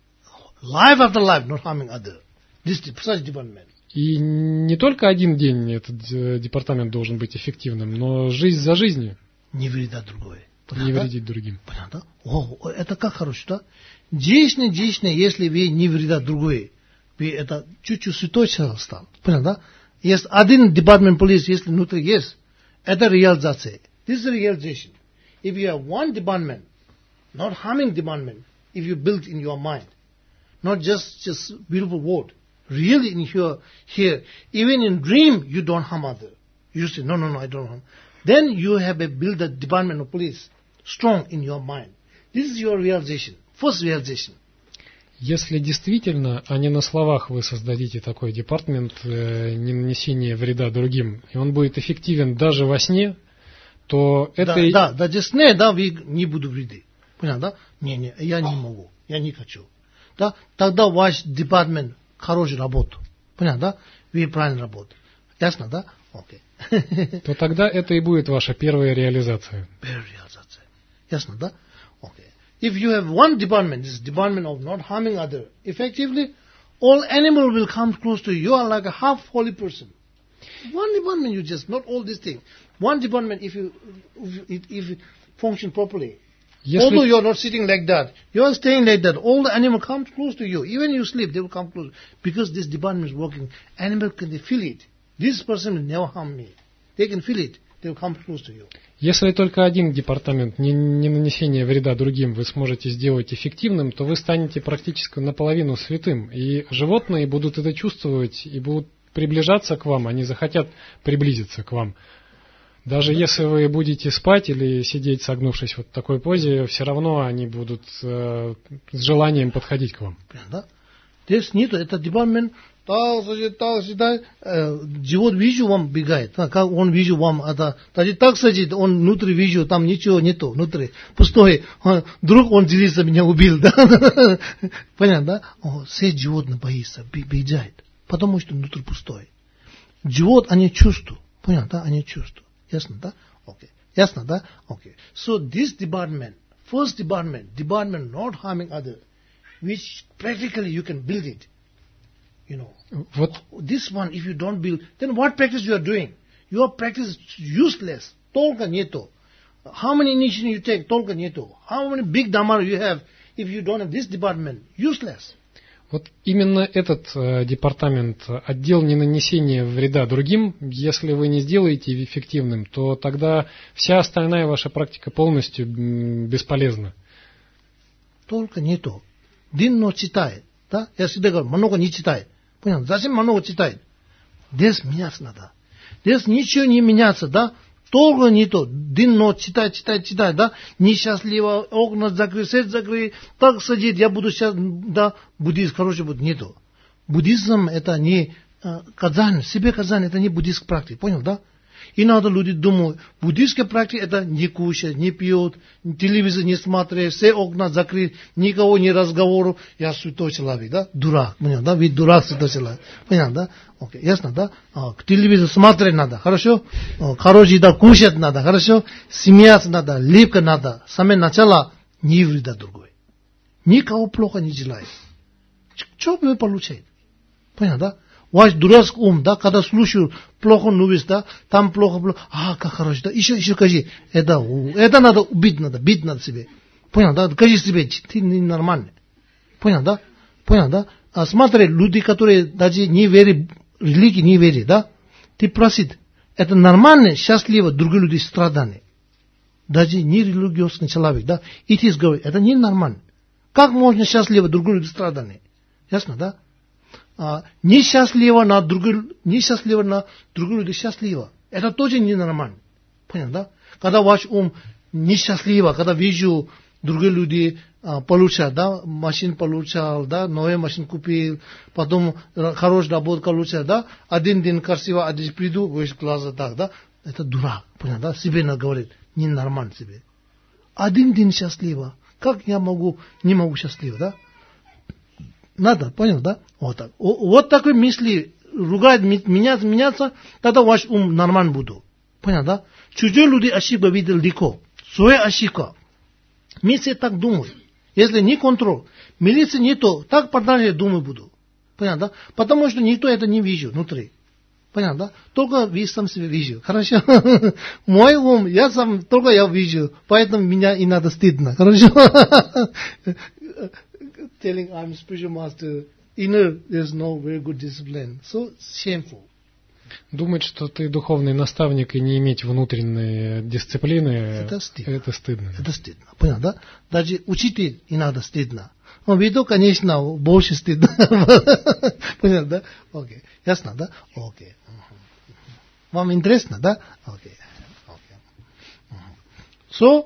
Life after life, not harming other. This such department. И не только один день этот э, департамент должен быть эффективным, но жизнь за жизнью. Не вредить другое. Не вредить другим. Понятно? О, это как хорошо, да? Действительно, действительно, если вы не вредите другое, вы это чуть-чуть святой человек стал. Понятно, да? Есть один департамент полиции, если внутри есть, это реализация. This is realization. If you have one department, not harming department, if you build in your mind, not just just beautiful word, really in here, here, even in dream, you don't harm other. You say, no, no, no, I don't harm. Then you have a build a department of police strong in your mind. This is your realization, first realization. Если действительно, а не на словах вы создадите такой департамент э, не нанесения вреда другим, и он будет эффективен даже во сне, то это... Да, да, да, just не, да, вы не буду вреды. Понятно, да? Не, не, я не могу, я не хочу. Да, тогда ваш департамент хороший работает. Понятно, да? Вы правильно работаете. Ясно, да? Окей. То тогда это и будет ваша первая реализация. Первая реализация. Ясно, да? Окей. If you have one department, this department of not harming other, effectively, all animals will come close to you. You are like a half holy person. One department, you just, not all these things. One department, if you, if it, if it function properly, Если... although you are not sitting like that, you are staying like that, all the animals come close to you. Even you sleep, they will come close. Because this department is working, animals can they feel it. This person will never harm me. They can feel it. They will come close to you. Если только один департамент, не, не нанесение вреда другим, вы сможете сделать эффективным, то вы станете практически наполовину святым. И животные будут это чувствовать и будут приближаться к вам, они захотят приблизиться к вам. Даже да. Если вы будете спать или сидеть согнувшись вот в такой позе, все равно они будут э, с желанием подходить к вам. Да? Здесь нет, это департамент, так, так, так, живот вижу, вам бегает. Как он вижу, вам это, так сидит, он внутри вижу, там ничего нету, внутри пустое. Вдруг он делится, меня убил, да? Понятно, да? О, все животные боится, бегает, потому что внутри пустое. Живот они чувствуют, понятно, да? Они чувствуют. Ясно, да? Окей. Ясно, да? Окей. So this department, first department, department not harming other, which practically you can build it. You know, вот. This one, if you don't build, then what practice you are doing? Your practice is useless. Толка нету. How many initiatives you take? Толка нету. How many big dhamma you have if you don't have this department? Useless. Вот именно этот э, департамент, отдел ненанесения вреда другим, если вы не сделаете эффективным, то тогда вся остальная ваша практика полностью м, бесполезна. Только не то. Динно читает. Да? Я всегда говорю, много не читает. Понял? Зачем много читает? Здесь меняться надо. Здесь ничего не меняется, да? Только не то. Динно читает, читает, читает, да? Несчастливо, окна закрыли, свет закрыли, так сидит, я буду сейчас, да, буддист хороший будет. Не то. Буддизм это не э, казань, себе казань, это не буддистская практика. Понял, да? И надо люди думают, буддистская практика это не кушать, не пьет, телевизор не смотрит, все окна закрыты, никого не разговору. Я святой человек, да? Дурак, понял, да? Ведь дурак святой человек. Понял, да? Окей, ясно, да? А, к телевизору смотреть надо, хорошо? А, хороший еда кушать надо, хорошо? Смеяться надо, липка надо. Самое начало не вреда другой. Никого плохо не желает. Что вы получаете? Понял, да? Ваш дурацкий ум, да, когда слушаю плохо новость, да, там плохо, плохо, а, как хорошо, да, еще, еще скажи, это, это надо убить, надо, бить надо себе. Понял, да, скажи себе, ты ненормальный. Понял, да, понял, да. А смотри, люди, которые даже не верят, религии не верят, да, ты просит, это нормально, счастливо, другие люди страдания. Даже не религиозный человек, да, и ты говоришь, это не нормально. Как можно счастливо, другие люди страдания? Ясно, да? А, несчастливо на другие, несчастливо на другие люди счастливо. Это тоже ненормально. Понял, да? Когда ваш ум несчастливо, когда вижу другие люди а, получают, да, машин получал, да, новую машину купил, потом хорошая работа получал, да, один день красиво, один приду, выше глаза так, да, это дурак, понял, да, себе говорит, ненормально себе. Один день счастливо, как я могу, не могу счастливо, да? Надо, понял, да? Вот так. Вот такой мысли, ругать, меняться, меняться, тогда ваш ум нормально будет. Понял, да? Чужие люди ошибку видят легко. Своя ошибка. Мы все так думаем. Если не контроль, милиция не то, так подальше думать буду. Понял, да? Потому что никто это не видит внутри. Понял, да? Только вы сам себе видите. Хорошо? Мой ум, я сам, только я вижу. Поэтому меня и надо стыдно. Хорошо? Telling I'm spiritual master, inner there's no very good discipline. So shameful. Думать, что ты духовный наставник и не иметь внутренней дисциплины, это стыдно. Это стыдно. Это стыдно. Понял, да? Даже учитель иногда стыдно. Но виду, конечно, больше стыдно. Понял, да? Окей. Ясно, да? Окей. Вам интересно, да? Окей. So,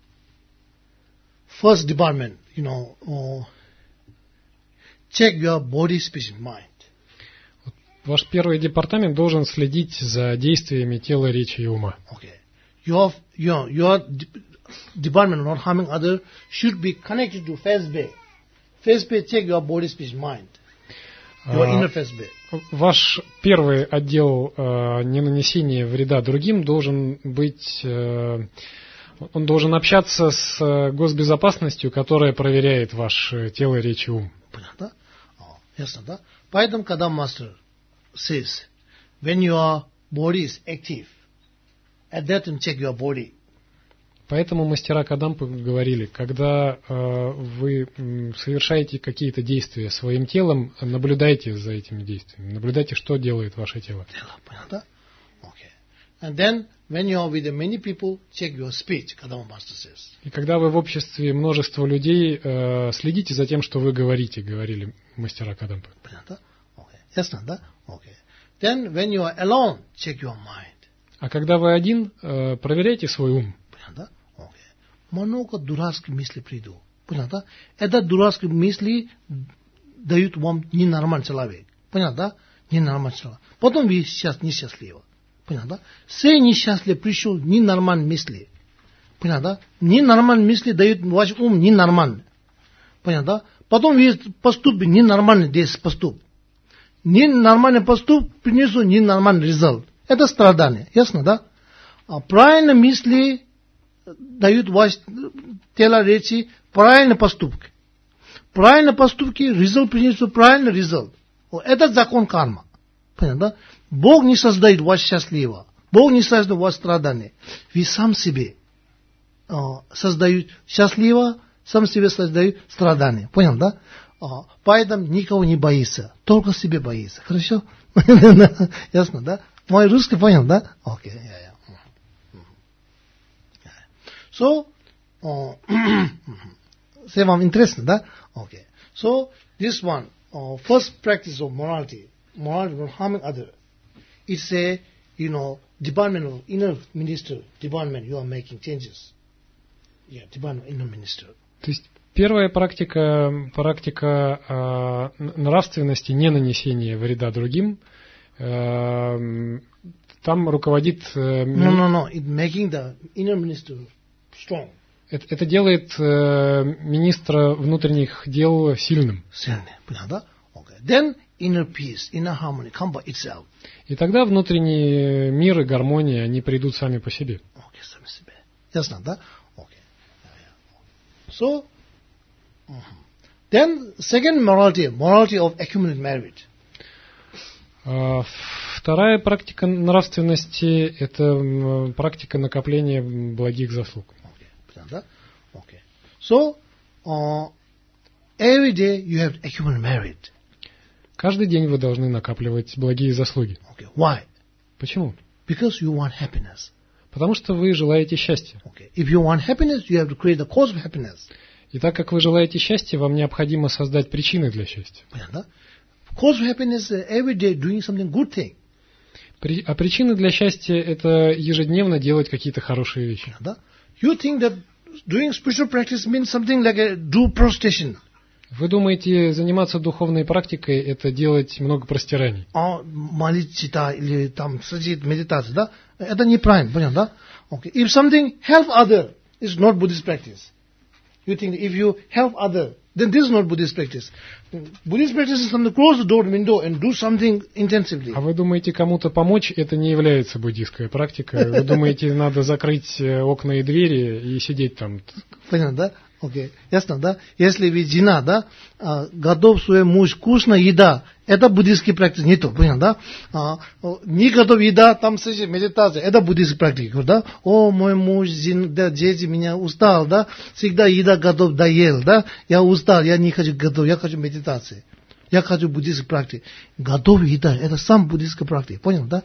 first department, you know, uh, check your body, speech, and mind. Ваш первый департамент должен следить за действиями тела, речи и ума. Okay. Your, your, your department, not harming others, should be connected to first bay. First bay, check your body, speech, mind. Your uh, inner first bay. Ваш первый отдел uh, ненанесения вреда другим должен быть... Uh, Он должен общаться с госбезопасностью, которая проверяет ваше тело, речь и ум. Понятно? О, ясно, да? Поэтому, когда мастер says, when your body is active, at that time check your body. Поэтому мастера Кадампы говорили, когда э, вы м, совершаете какие-то действия своим телом, наблюдайте за этими действиями, наблюдайте, что делает ваше тело. Тело, понятно? Окей. And then, when you are with many people, check your speech, Kadama Master says. И когда вы в обществе множества людей, э, следите за тем, что вы говорите, говорили мастера Кадампы. Понятно? Окей. Ясно, да? Окей. Then, when you are alone, check your mind. А когда вы один, э, проверяйте свой ум. Понятно? Окей. Много дурацких мыслей придут. Понятно? Это дурацкие мысли дают вам ненормальный человек. Понятно, да? Ненормальный человек. Потом вы сейчас несчастливы. Понятно, да? Все несчастливы пришел ненормальные мысли. Понятно, да? Ненормальные мысли дают ваш ум ненормальный. Понятно, да? Потом вы поступите ненормальный поступ. Ненормальный поступ принесут ненормальный результат. Это страдание. Ясно, да? А правильные мысли дают ваше тело, речи, правильные поступки. Правильные поступки, результат принесут правильный результат. Это закон карма. Понятно, да? Бог не создает вас счастливо. Бог не создает вас страдания. Вы сам себе э, создают счастливо, сам себе создают страдания. Понял, да? А, поэтому никого не боится, только себе боится. Хорошо? Ясно, да? Мой русский понял, да? Окей. So, say вам интересно, да? Okay. So, this one, uh, first practice of morality, morality for harming other. It's a, you know, department of inner minister, department, you are making changes. Yeah, department of inner minister. То есть первая практика, практика э, нравственности, не нанесения вреда другим, э, там руководит... Э, no, no, no, it making the inner minister strong. Это, это делает э, министра внутренних дел сильным. Сильным, понятно? Okay. Then inner peace, inner harmony come by itself. И тогда внутренний мир и гармония, они придут сами по себе. Okay, сами по себе. Ясно, да? Okay. So, uh-huh. Then second morality, morality of accumulated merit. Uh, вторая практика нравственности – это практика накопления благих заслуг. Okay. Okay. So, uh, every day you have to accumulate merit. Каждый день вы должны накапливать благие заслуги. Okay. Why? Почему? Because you want happiness. Потому что вы желаете счастья. Okay. If you want happiness, you have to create the cause of happiness. И так как вы желаете счастья, вам необходимо создать причины для счастья. Понятно? Cause of happiness is every day doing something good thing. При, а причины для счастья – это ежедневно делать какие-то хорошие вещи. Понятно? You think that doing spiritual practice means something like a do prostration. Вы думаете, заниматься духовной практикой – это делать много простираний? А молиться или там сидеть, медитация, да? Это неправильно, понятно, да? Okay. If something help other is not Buddhist practice. You think if you help other, then this is not Buddhist practice. Buddhist practice is something close the door window and do something intensively. А вы думаете, кому-то помочь – это не является буддийской практикой? Вы думаете, надо закрыть окна и двери и сидеть там? Понятно, да? Окей, ясно, да? Если ведь жена, да, готов свой муж вкусная еда, это буддийский практика, не то, понятно, да? Не готов еда, там сидит медитация, это буддийский практика, да? О, мой муж, да, дети меня устал, да? Всегда еда готов, доел, да? Я устал, я не хочу готов, я хочу медитации. Я хочу буддийской практики. Готов еда, это сам буддийская практика, понял, да?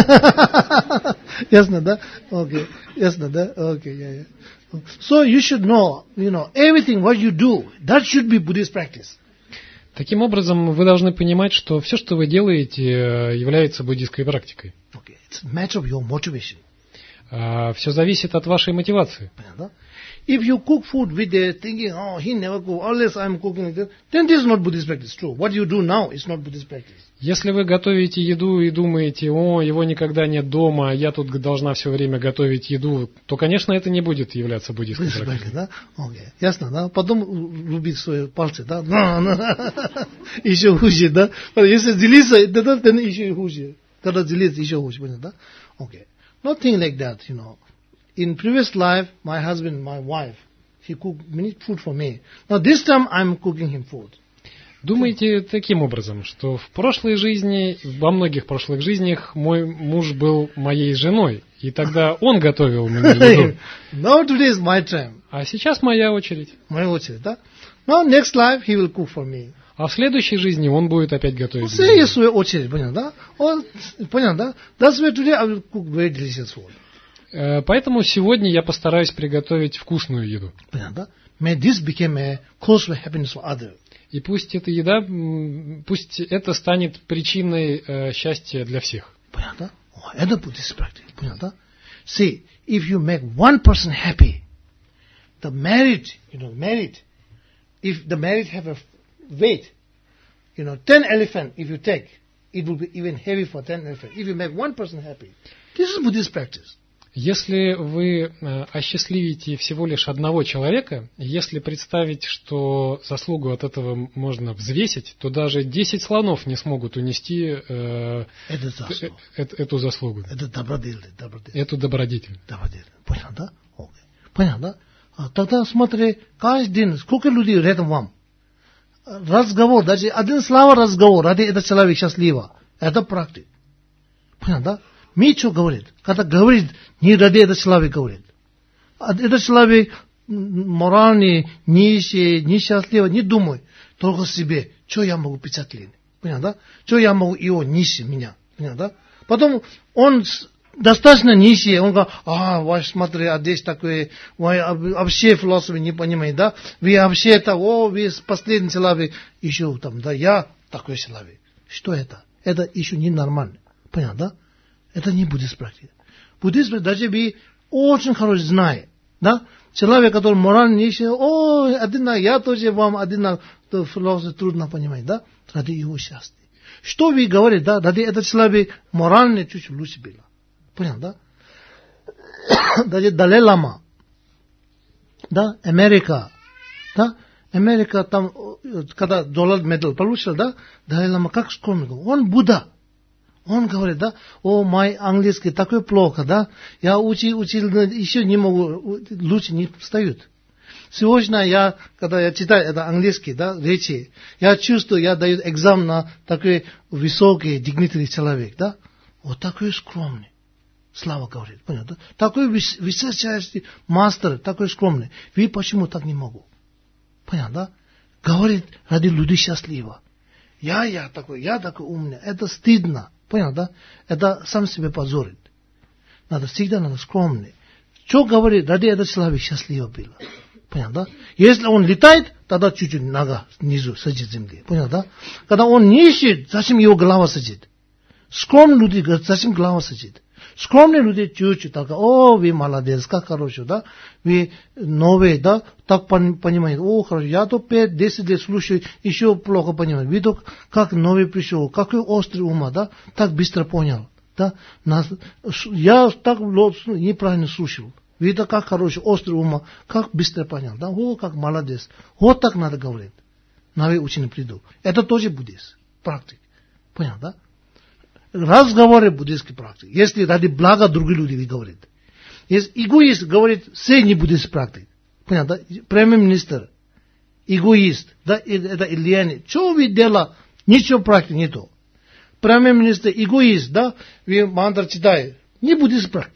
Ясно, да? Окей, ясно, да? Окей, я, я. So you should know, you know, everything what you do, that should be Buddhist practice. Таким образом, вы должны понимать, что все, что вы делаете, является буддийской практикой. Okay. It's a matter of your motivation. Uh, все зависит от вашей мотивации. Понятно? If you cook food with the thinking, oh, he never cook, unless I'm cooking like that, then this is not Buddhist practice. True. What you do now is not Buddhist practice. Если вы готовите еду и думаете, о, его никогда нет дома, я тут должна все время готовить еду, то, конечно, это не будет являться буддийской практикой. Да? Okay. Ясно, да? Потом рубить свои пальцы, да? Еще хуже, да? Если делиться, тогда еще хуже. Тогда делиться еще хуже, понятно, да? Okay. Nothing like that, you know. In previous life, my husband, my wife, he cooked many food for me. Now this time I'm cooking him food. Думайте таким образом, что в прошлой жизни, во многих прошлых жизнях мой муж был моей женой, и тогда он готовил мне еду. Now today is my time. А сейчас моя очередь. Моя очередь, да? Now next life he will cook for me. А в следующей жизни он будет опять готовить. Все есть своя очередь, понятно, да? Понятно, да? That's why today I will cook very delicious food. Поэтому сегодня я постараюсь приготовить вкусную еду. Понятно? May this become a cause for happiness for others. И пусть эта еда, пусть это станет причиной э, счастья для всех. Понятно? Это буддийская практика. Понятно? See, if you make one person happy, the merit, you know, merit, if the merit have a weight, you know, ten elephant, if you take, it will be even heavy for ten elephant. If you make one person happy, this is Buddhist practice. Если вы осчастливите всего лишь одного человека, если представить, что заслугу от этого можно взвесить, то даже десять слонов не смогут унести э, это заслуг. э, э, эту заслугу. Это добродетель, добродетель. Эту добродетель. Добродетель. Понятно, да? Okay. Понятно, да? А тогда смотри, каждый день, сколько людей рядом вам? Разговор, даже один слова разговор, ради этого человека счастливо. Это практика. Понятно, да? Ми что говорит? Когда говорит, не ради этого человека говорит. Этот человек моральный, нищий, несчастливый, не думай. только себе, что я могу впечатлить. Понял, да? Что я могу его ниже меня. Понял, да? Потом он достаточно низкий, он говорит, а, ваш, смотри, а здесь такое, вы вообще философии не понимаете, да? Вы вообще это, о, вы последний человек, еще там, да, я такой человек. Что это? Это еще не нормально. Понял, да? Это не буддийская практика. Буддизм, даже вы очень хорошо знаете, да? Человек, который морально низкий, о, один, я тоже вам один, философию трудно понимать, да? Ради его счастья. Что вы говорите, да? Ради этого человека морально чуть лучше было. Понял, да? Даже Далай Лама, да, Америка, да, Америка там, когда доллар медаль получил, да, Далай Лама как скромный, он Будда, он говорит, да, о, мой английский такой плохо, да, я учил, учил, еще не могу, лучше не встают. Сегодня я, когда я читаю это английский, да, речи, я чувствую, я даю экзамен на такой высокий, дигнитарный человек, да, вот такой скромный. Слава говорит, понял, да? Такой высочайший мастер, такой скромный. Вы почему так не могу? Понял, да? Говорит, ради людей счастливо. Я, я такой, я такой умный. Это стыдно. Понял, да? Это сам себе позорит. Надо всегда, надо скромный. Что говорит, ради этого человека счастливо было. Понял, да? Если он летает, тогда чуть-чуть нога снизу садит земли. Понял, да? Когда он не ищет, зачем его голова садит? Скромные люди говорят, зачем голова садит? Скромные люди чуть-чуть так, о, вы молодец, как хорошо, да? Вы новые, да? Так понимаете, о, хорошо, я то пять-десять лет слушаю, еще плохо понимаю. Вы то как новый пришел, какой острый ума, да? Так быстро понял, да? Нас, я так неправильно слушал. Вы то как хороший, острый ума, как быстро понял, да? О, как молодец. Вот так надо говорить. Новые учения придут. Это тоже буддизм, практик. Понял, да? Разговоры буддийской практики. Если ради блага других людей говорит. Если эгоист говорит, все не буддийской практики. Понятно, да? Премьер-министр, эгоист, да, это Ильяне. Что вы делаете? Ничего практики не то. Премьер-министр, эгоист, да, вы мантра читаете. Не буддийской практики.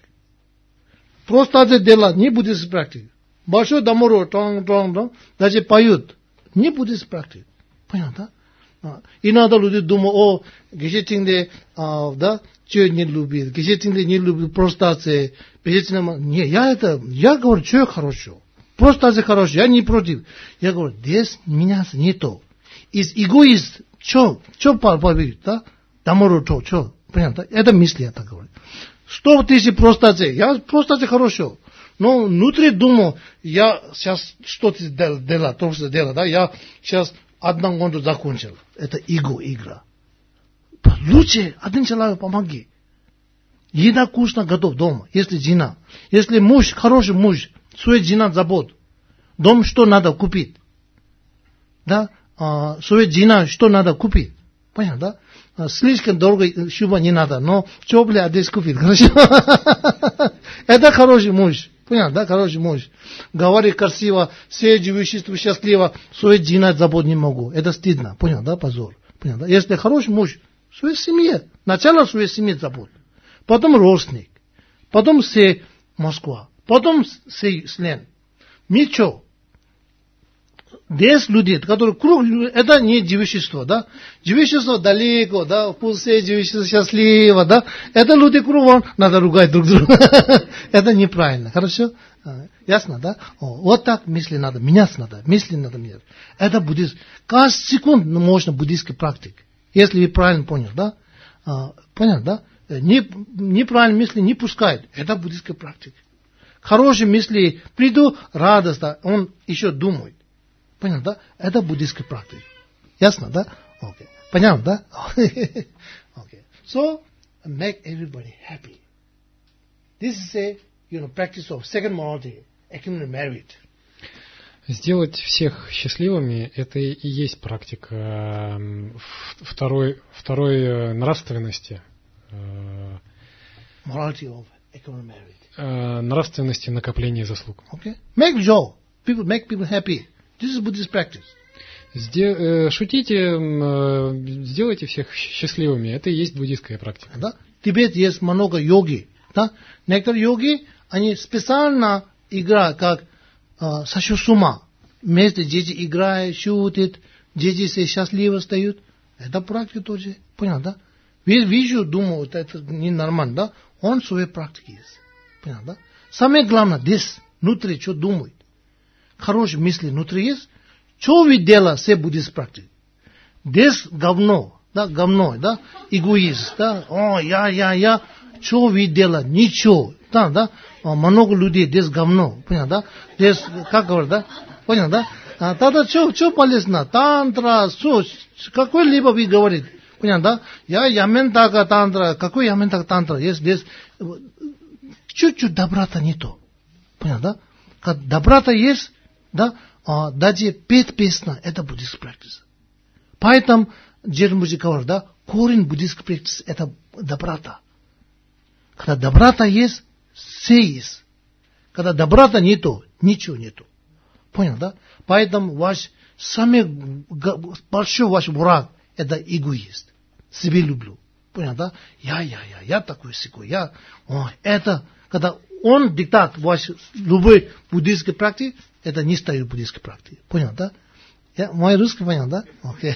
Просто это делать, не буддийской практики. Большой дамуру, тонг-тонг, даже поют. Не буддийской практики. Понятно, да? Иногда люди думают, о, гешетинде, да, что не любит, гешетинде не любит простации, не, я это, я говорю, что хорошо, простации хорошо, я не против. Я говорю, здесь меня не то. Из эгоист, что, что поверить, да, дамуру, что, что, понятно, это мысли, я так говорю. Сто тысяч простации, я простации хорошо. Но внутри думаю, я сейчас что-то делаю, то, что делаю, да, я сейчас одну гонку закончил. Это эго игра. Лучше один человек помоги. Еда вкусно готов дома, если жена. Если муж, хороший муж, свой жена забот. Дом что надо купить. Да? А, свой жена что надо купить. Понятно, да? А, слишком дорого шуба не надо, но теплый одежду купить. Хорошо? Это хороший муж. Понятно, да, хороший муж. Говорит красиво, все живущество счастливо, своей женой забот не могу. Это стыдно. Понял, да, позор. Понял, да? Если хороший муж, в своей семье, начало своей семьи забот. Потом родственник. Потом все Москва. Потом все член. Мы что? Десять людей, которые круг, это не живущество, да? Живущество далеко, да? Пусть все живущество счастливо, да? Это люди кругом, надо ругать друг друга. Это неправильно, хорошо? Ясно, да? О, вот так мысли надо, меняться надо, мысли надо менять. Это буддизм. Каждый секунд можно буддийской практик. Если вы правильно понял, да? А, понятно, да? Не, неправильные мысли не пускают. Это буддийская практика. Хорошие мысли, приду, радостно, он еще думает. Понятно, да? Это буддийская практика. Ясно, да? Окей. Okay. Понятно, да? Окей. Okay. So, make everybody happy. This is a, you know, practice of second morality, accumulated merit. Сделать всех счастливыми – это и есть практика второй, второй нравственности. Morality of accumulated merit. Нравственности накопления заслуг. Okay. Make joy. People make people happy. This is Buddhist practice. Сде- шутите, сделайте всех счастливыми. Это и есть буддийская практика. Да? В Тибете есть много йоги. Да? Некоторые йоги, они специально играют, как э, сошел с ума. Вместе дети играют, шутят, дети все счастливо стают. Это практика тоже. Понял, да? Вижу, думаю, это ненормально, да? Он своей практики есть. Понял, да? Самое главное, здесь, внутри, что думает. Хорошие мысли внутри есть. Что вы делаете, все будет практика. Здесь говно, да, говно, да, эгоист, да, о, я, я, я, что вы делаете, ничего, да, да, много людей, здесь говно, понял, да, здесь, как говорят, да, понял, да, а, тогда что, что полезно, тантра, что, какой-либо вы говорите, понял, да, я яментака тантра, какой яментака тантра, есть здесь, чуть-чуть доброта не то, понял, да, как доброта есть, да, а, даже петь песня, это буддийская практика. Поэтому, Джермуджи говорит, да, корень буддийской практики – это доброта. Когда доброта есть, все есть. Когда доброта нету, ничего нету. Понял, да? Поэтому ваш самый большой ваш враг – это эгоист. Себе люблю. Понял, да? Я, я, я, я такой секой, я. О, это, когда он диктат ваш любой буддийской практики, это не стоит буддийской практики. Понял, да? Я, мой русский понял, да? Окей.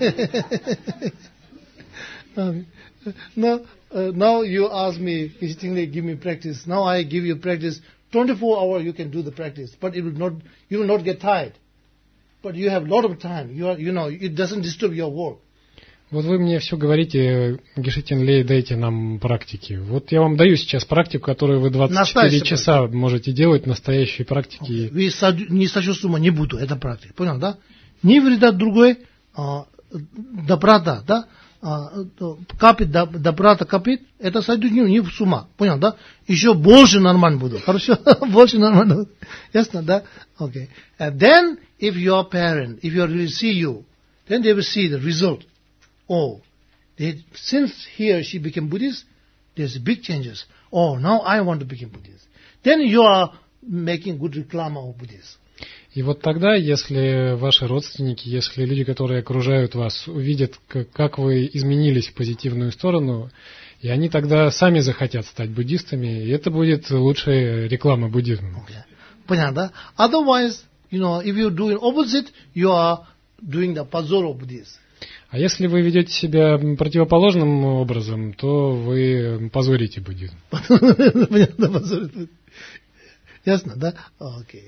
Now, uh, now you ask me, visitingly give me practice. Now I give you practice. twenty-four hours you can do the practice, but it will not, you will not get tired. But you have a lot of time. You are, you know, it doesn't disturb your work. Вот вы мне все говорите, Гешитин Лей, дайте нам практики. Вот я вам даю сейчас практику, которую вы двадцать четыре часа практика. Можете делать, настоящие практики. Вы не сочувствуете, не буду, это практика. Понял, да? Не вреда другой, а, доброта, да? А, капит, доброта капит, это сойдет не в с ума. Понял, да? Еще больше нормально буду. Хорошо? Больше нормально. Ясно, да? Okay. And then, if your parent, if you really see you, then they will see the result. Oh, they, since he or she became Buddhist, there's big changes. Oh, now I want to become Buddhist. Then you are making good reclama of Buddhism. И вот тогда, если ваши родственники, если люди, которые окружают вас, увидят, как вы изменились в позитивную сторону, и они тогда сами захотят стать буддистами, и это будет лучшая реклама буддизма. Okay. Понятно, да? Otherwise, you know, if you do opposite, you are doing the позор of Buddhism. А если вы ведете себя противоположным образом, то вы позорите буддизм. Понятно, позорите. Ясно, да? Окей.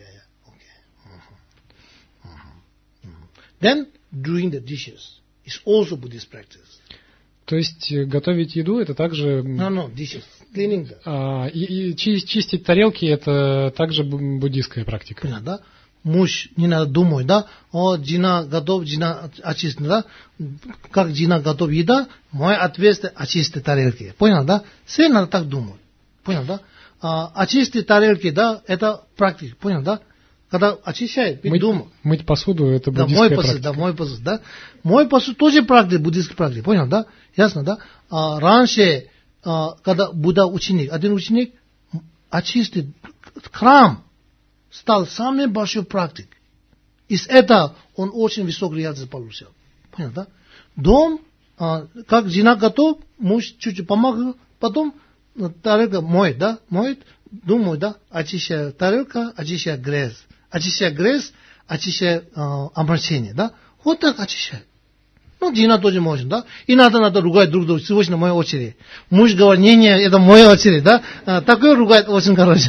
Then, doing the dishes is also Buddhist practice. То есть, готовить еду, это также... No, no, dishes. Cleaning them. А, и, и чистить тарелки, это также буддийская практика. Понятно, да? Муж не надо думать, да? О, жена готов, жена очистит, да? Как жена готов еда, мой ответственность очистить тарелки. Понял, да? Все надо так думать. Понял, да? А, очистить тарелки, да, это практика. Понял, да? Когда очищает, ведь мыть, дома. Мыть посуду, это да, буддийская мой практика. Посуд, да, мой посуд, да. Мой посуд тоже практика, буддийская практика, понял, да? Ясно, да? А, раньше, а, когда Будда ученик, один ученик очистит храм, стал самой большой практикой. Из этого он очень высокий реализацию получил. Понял, да? Дом, а, как жена готов, муж чуть-чуть помогал, потом тарелка моет, да? Моет, думаю, да? Очищает тарелка, очищает грязь. Очищает грязь, очищает э, омрачение, да? Вот так очищает. Ну, жена тоже может, да? И надо, надо ругать друг друга. Сегодня моя очередь. Муж говорит, не, не, это моя очередь, да? А, такой ругает очень хорошо.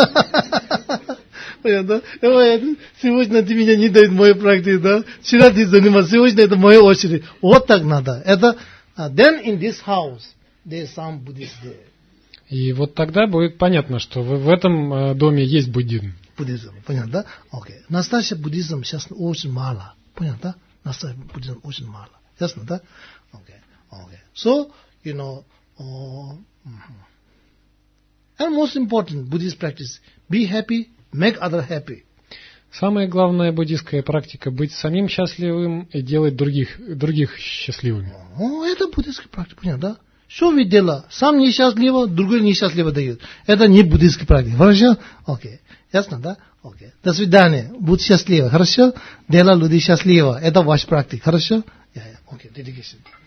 Понятно? Сегодня ты меня не дает мою практику, да? Вчера ты занимался, сегодня это моя очередь. Вот так надо. Это, then in this house, there is some Buddhist there. И вот тогда будет понятно, что в, в этом доме есть буддизм. Буддизм, понятно, да? Окей. Настоящий буддизм сейчас очень мало. Понятно, да? Настоящий буддизм очень мало. Ясно, да? Окей. Окей. So, you know, uh, and most important Buddhist practice, be happy, make other happy. Самая главная буддийская практика — быть самим счастливым и делать других, других счастливыми. О, это буддийская практика, понятно, да? Что вы делаете? Сам несчастливо, другой несчастливо дает. Это не буддийская практика. Хорошо? Окей. Ясно, да? Окей. До свидания. Будь счастливы. Хорошо? Делай людей счастливо. Это ваша практика. Хорошо? Окей. Dedication.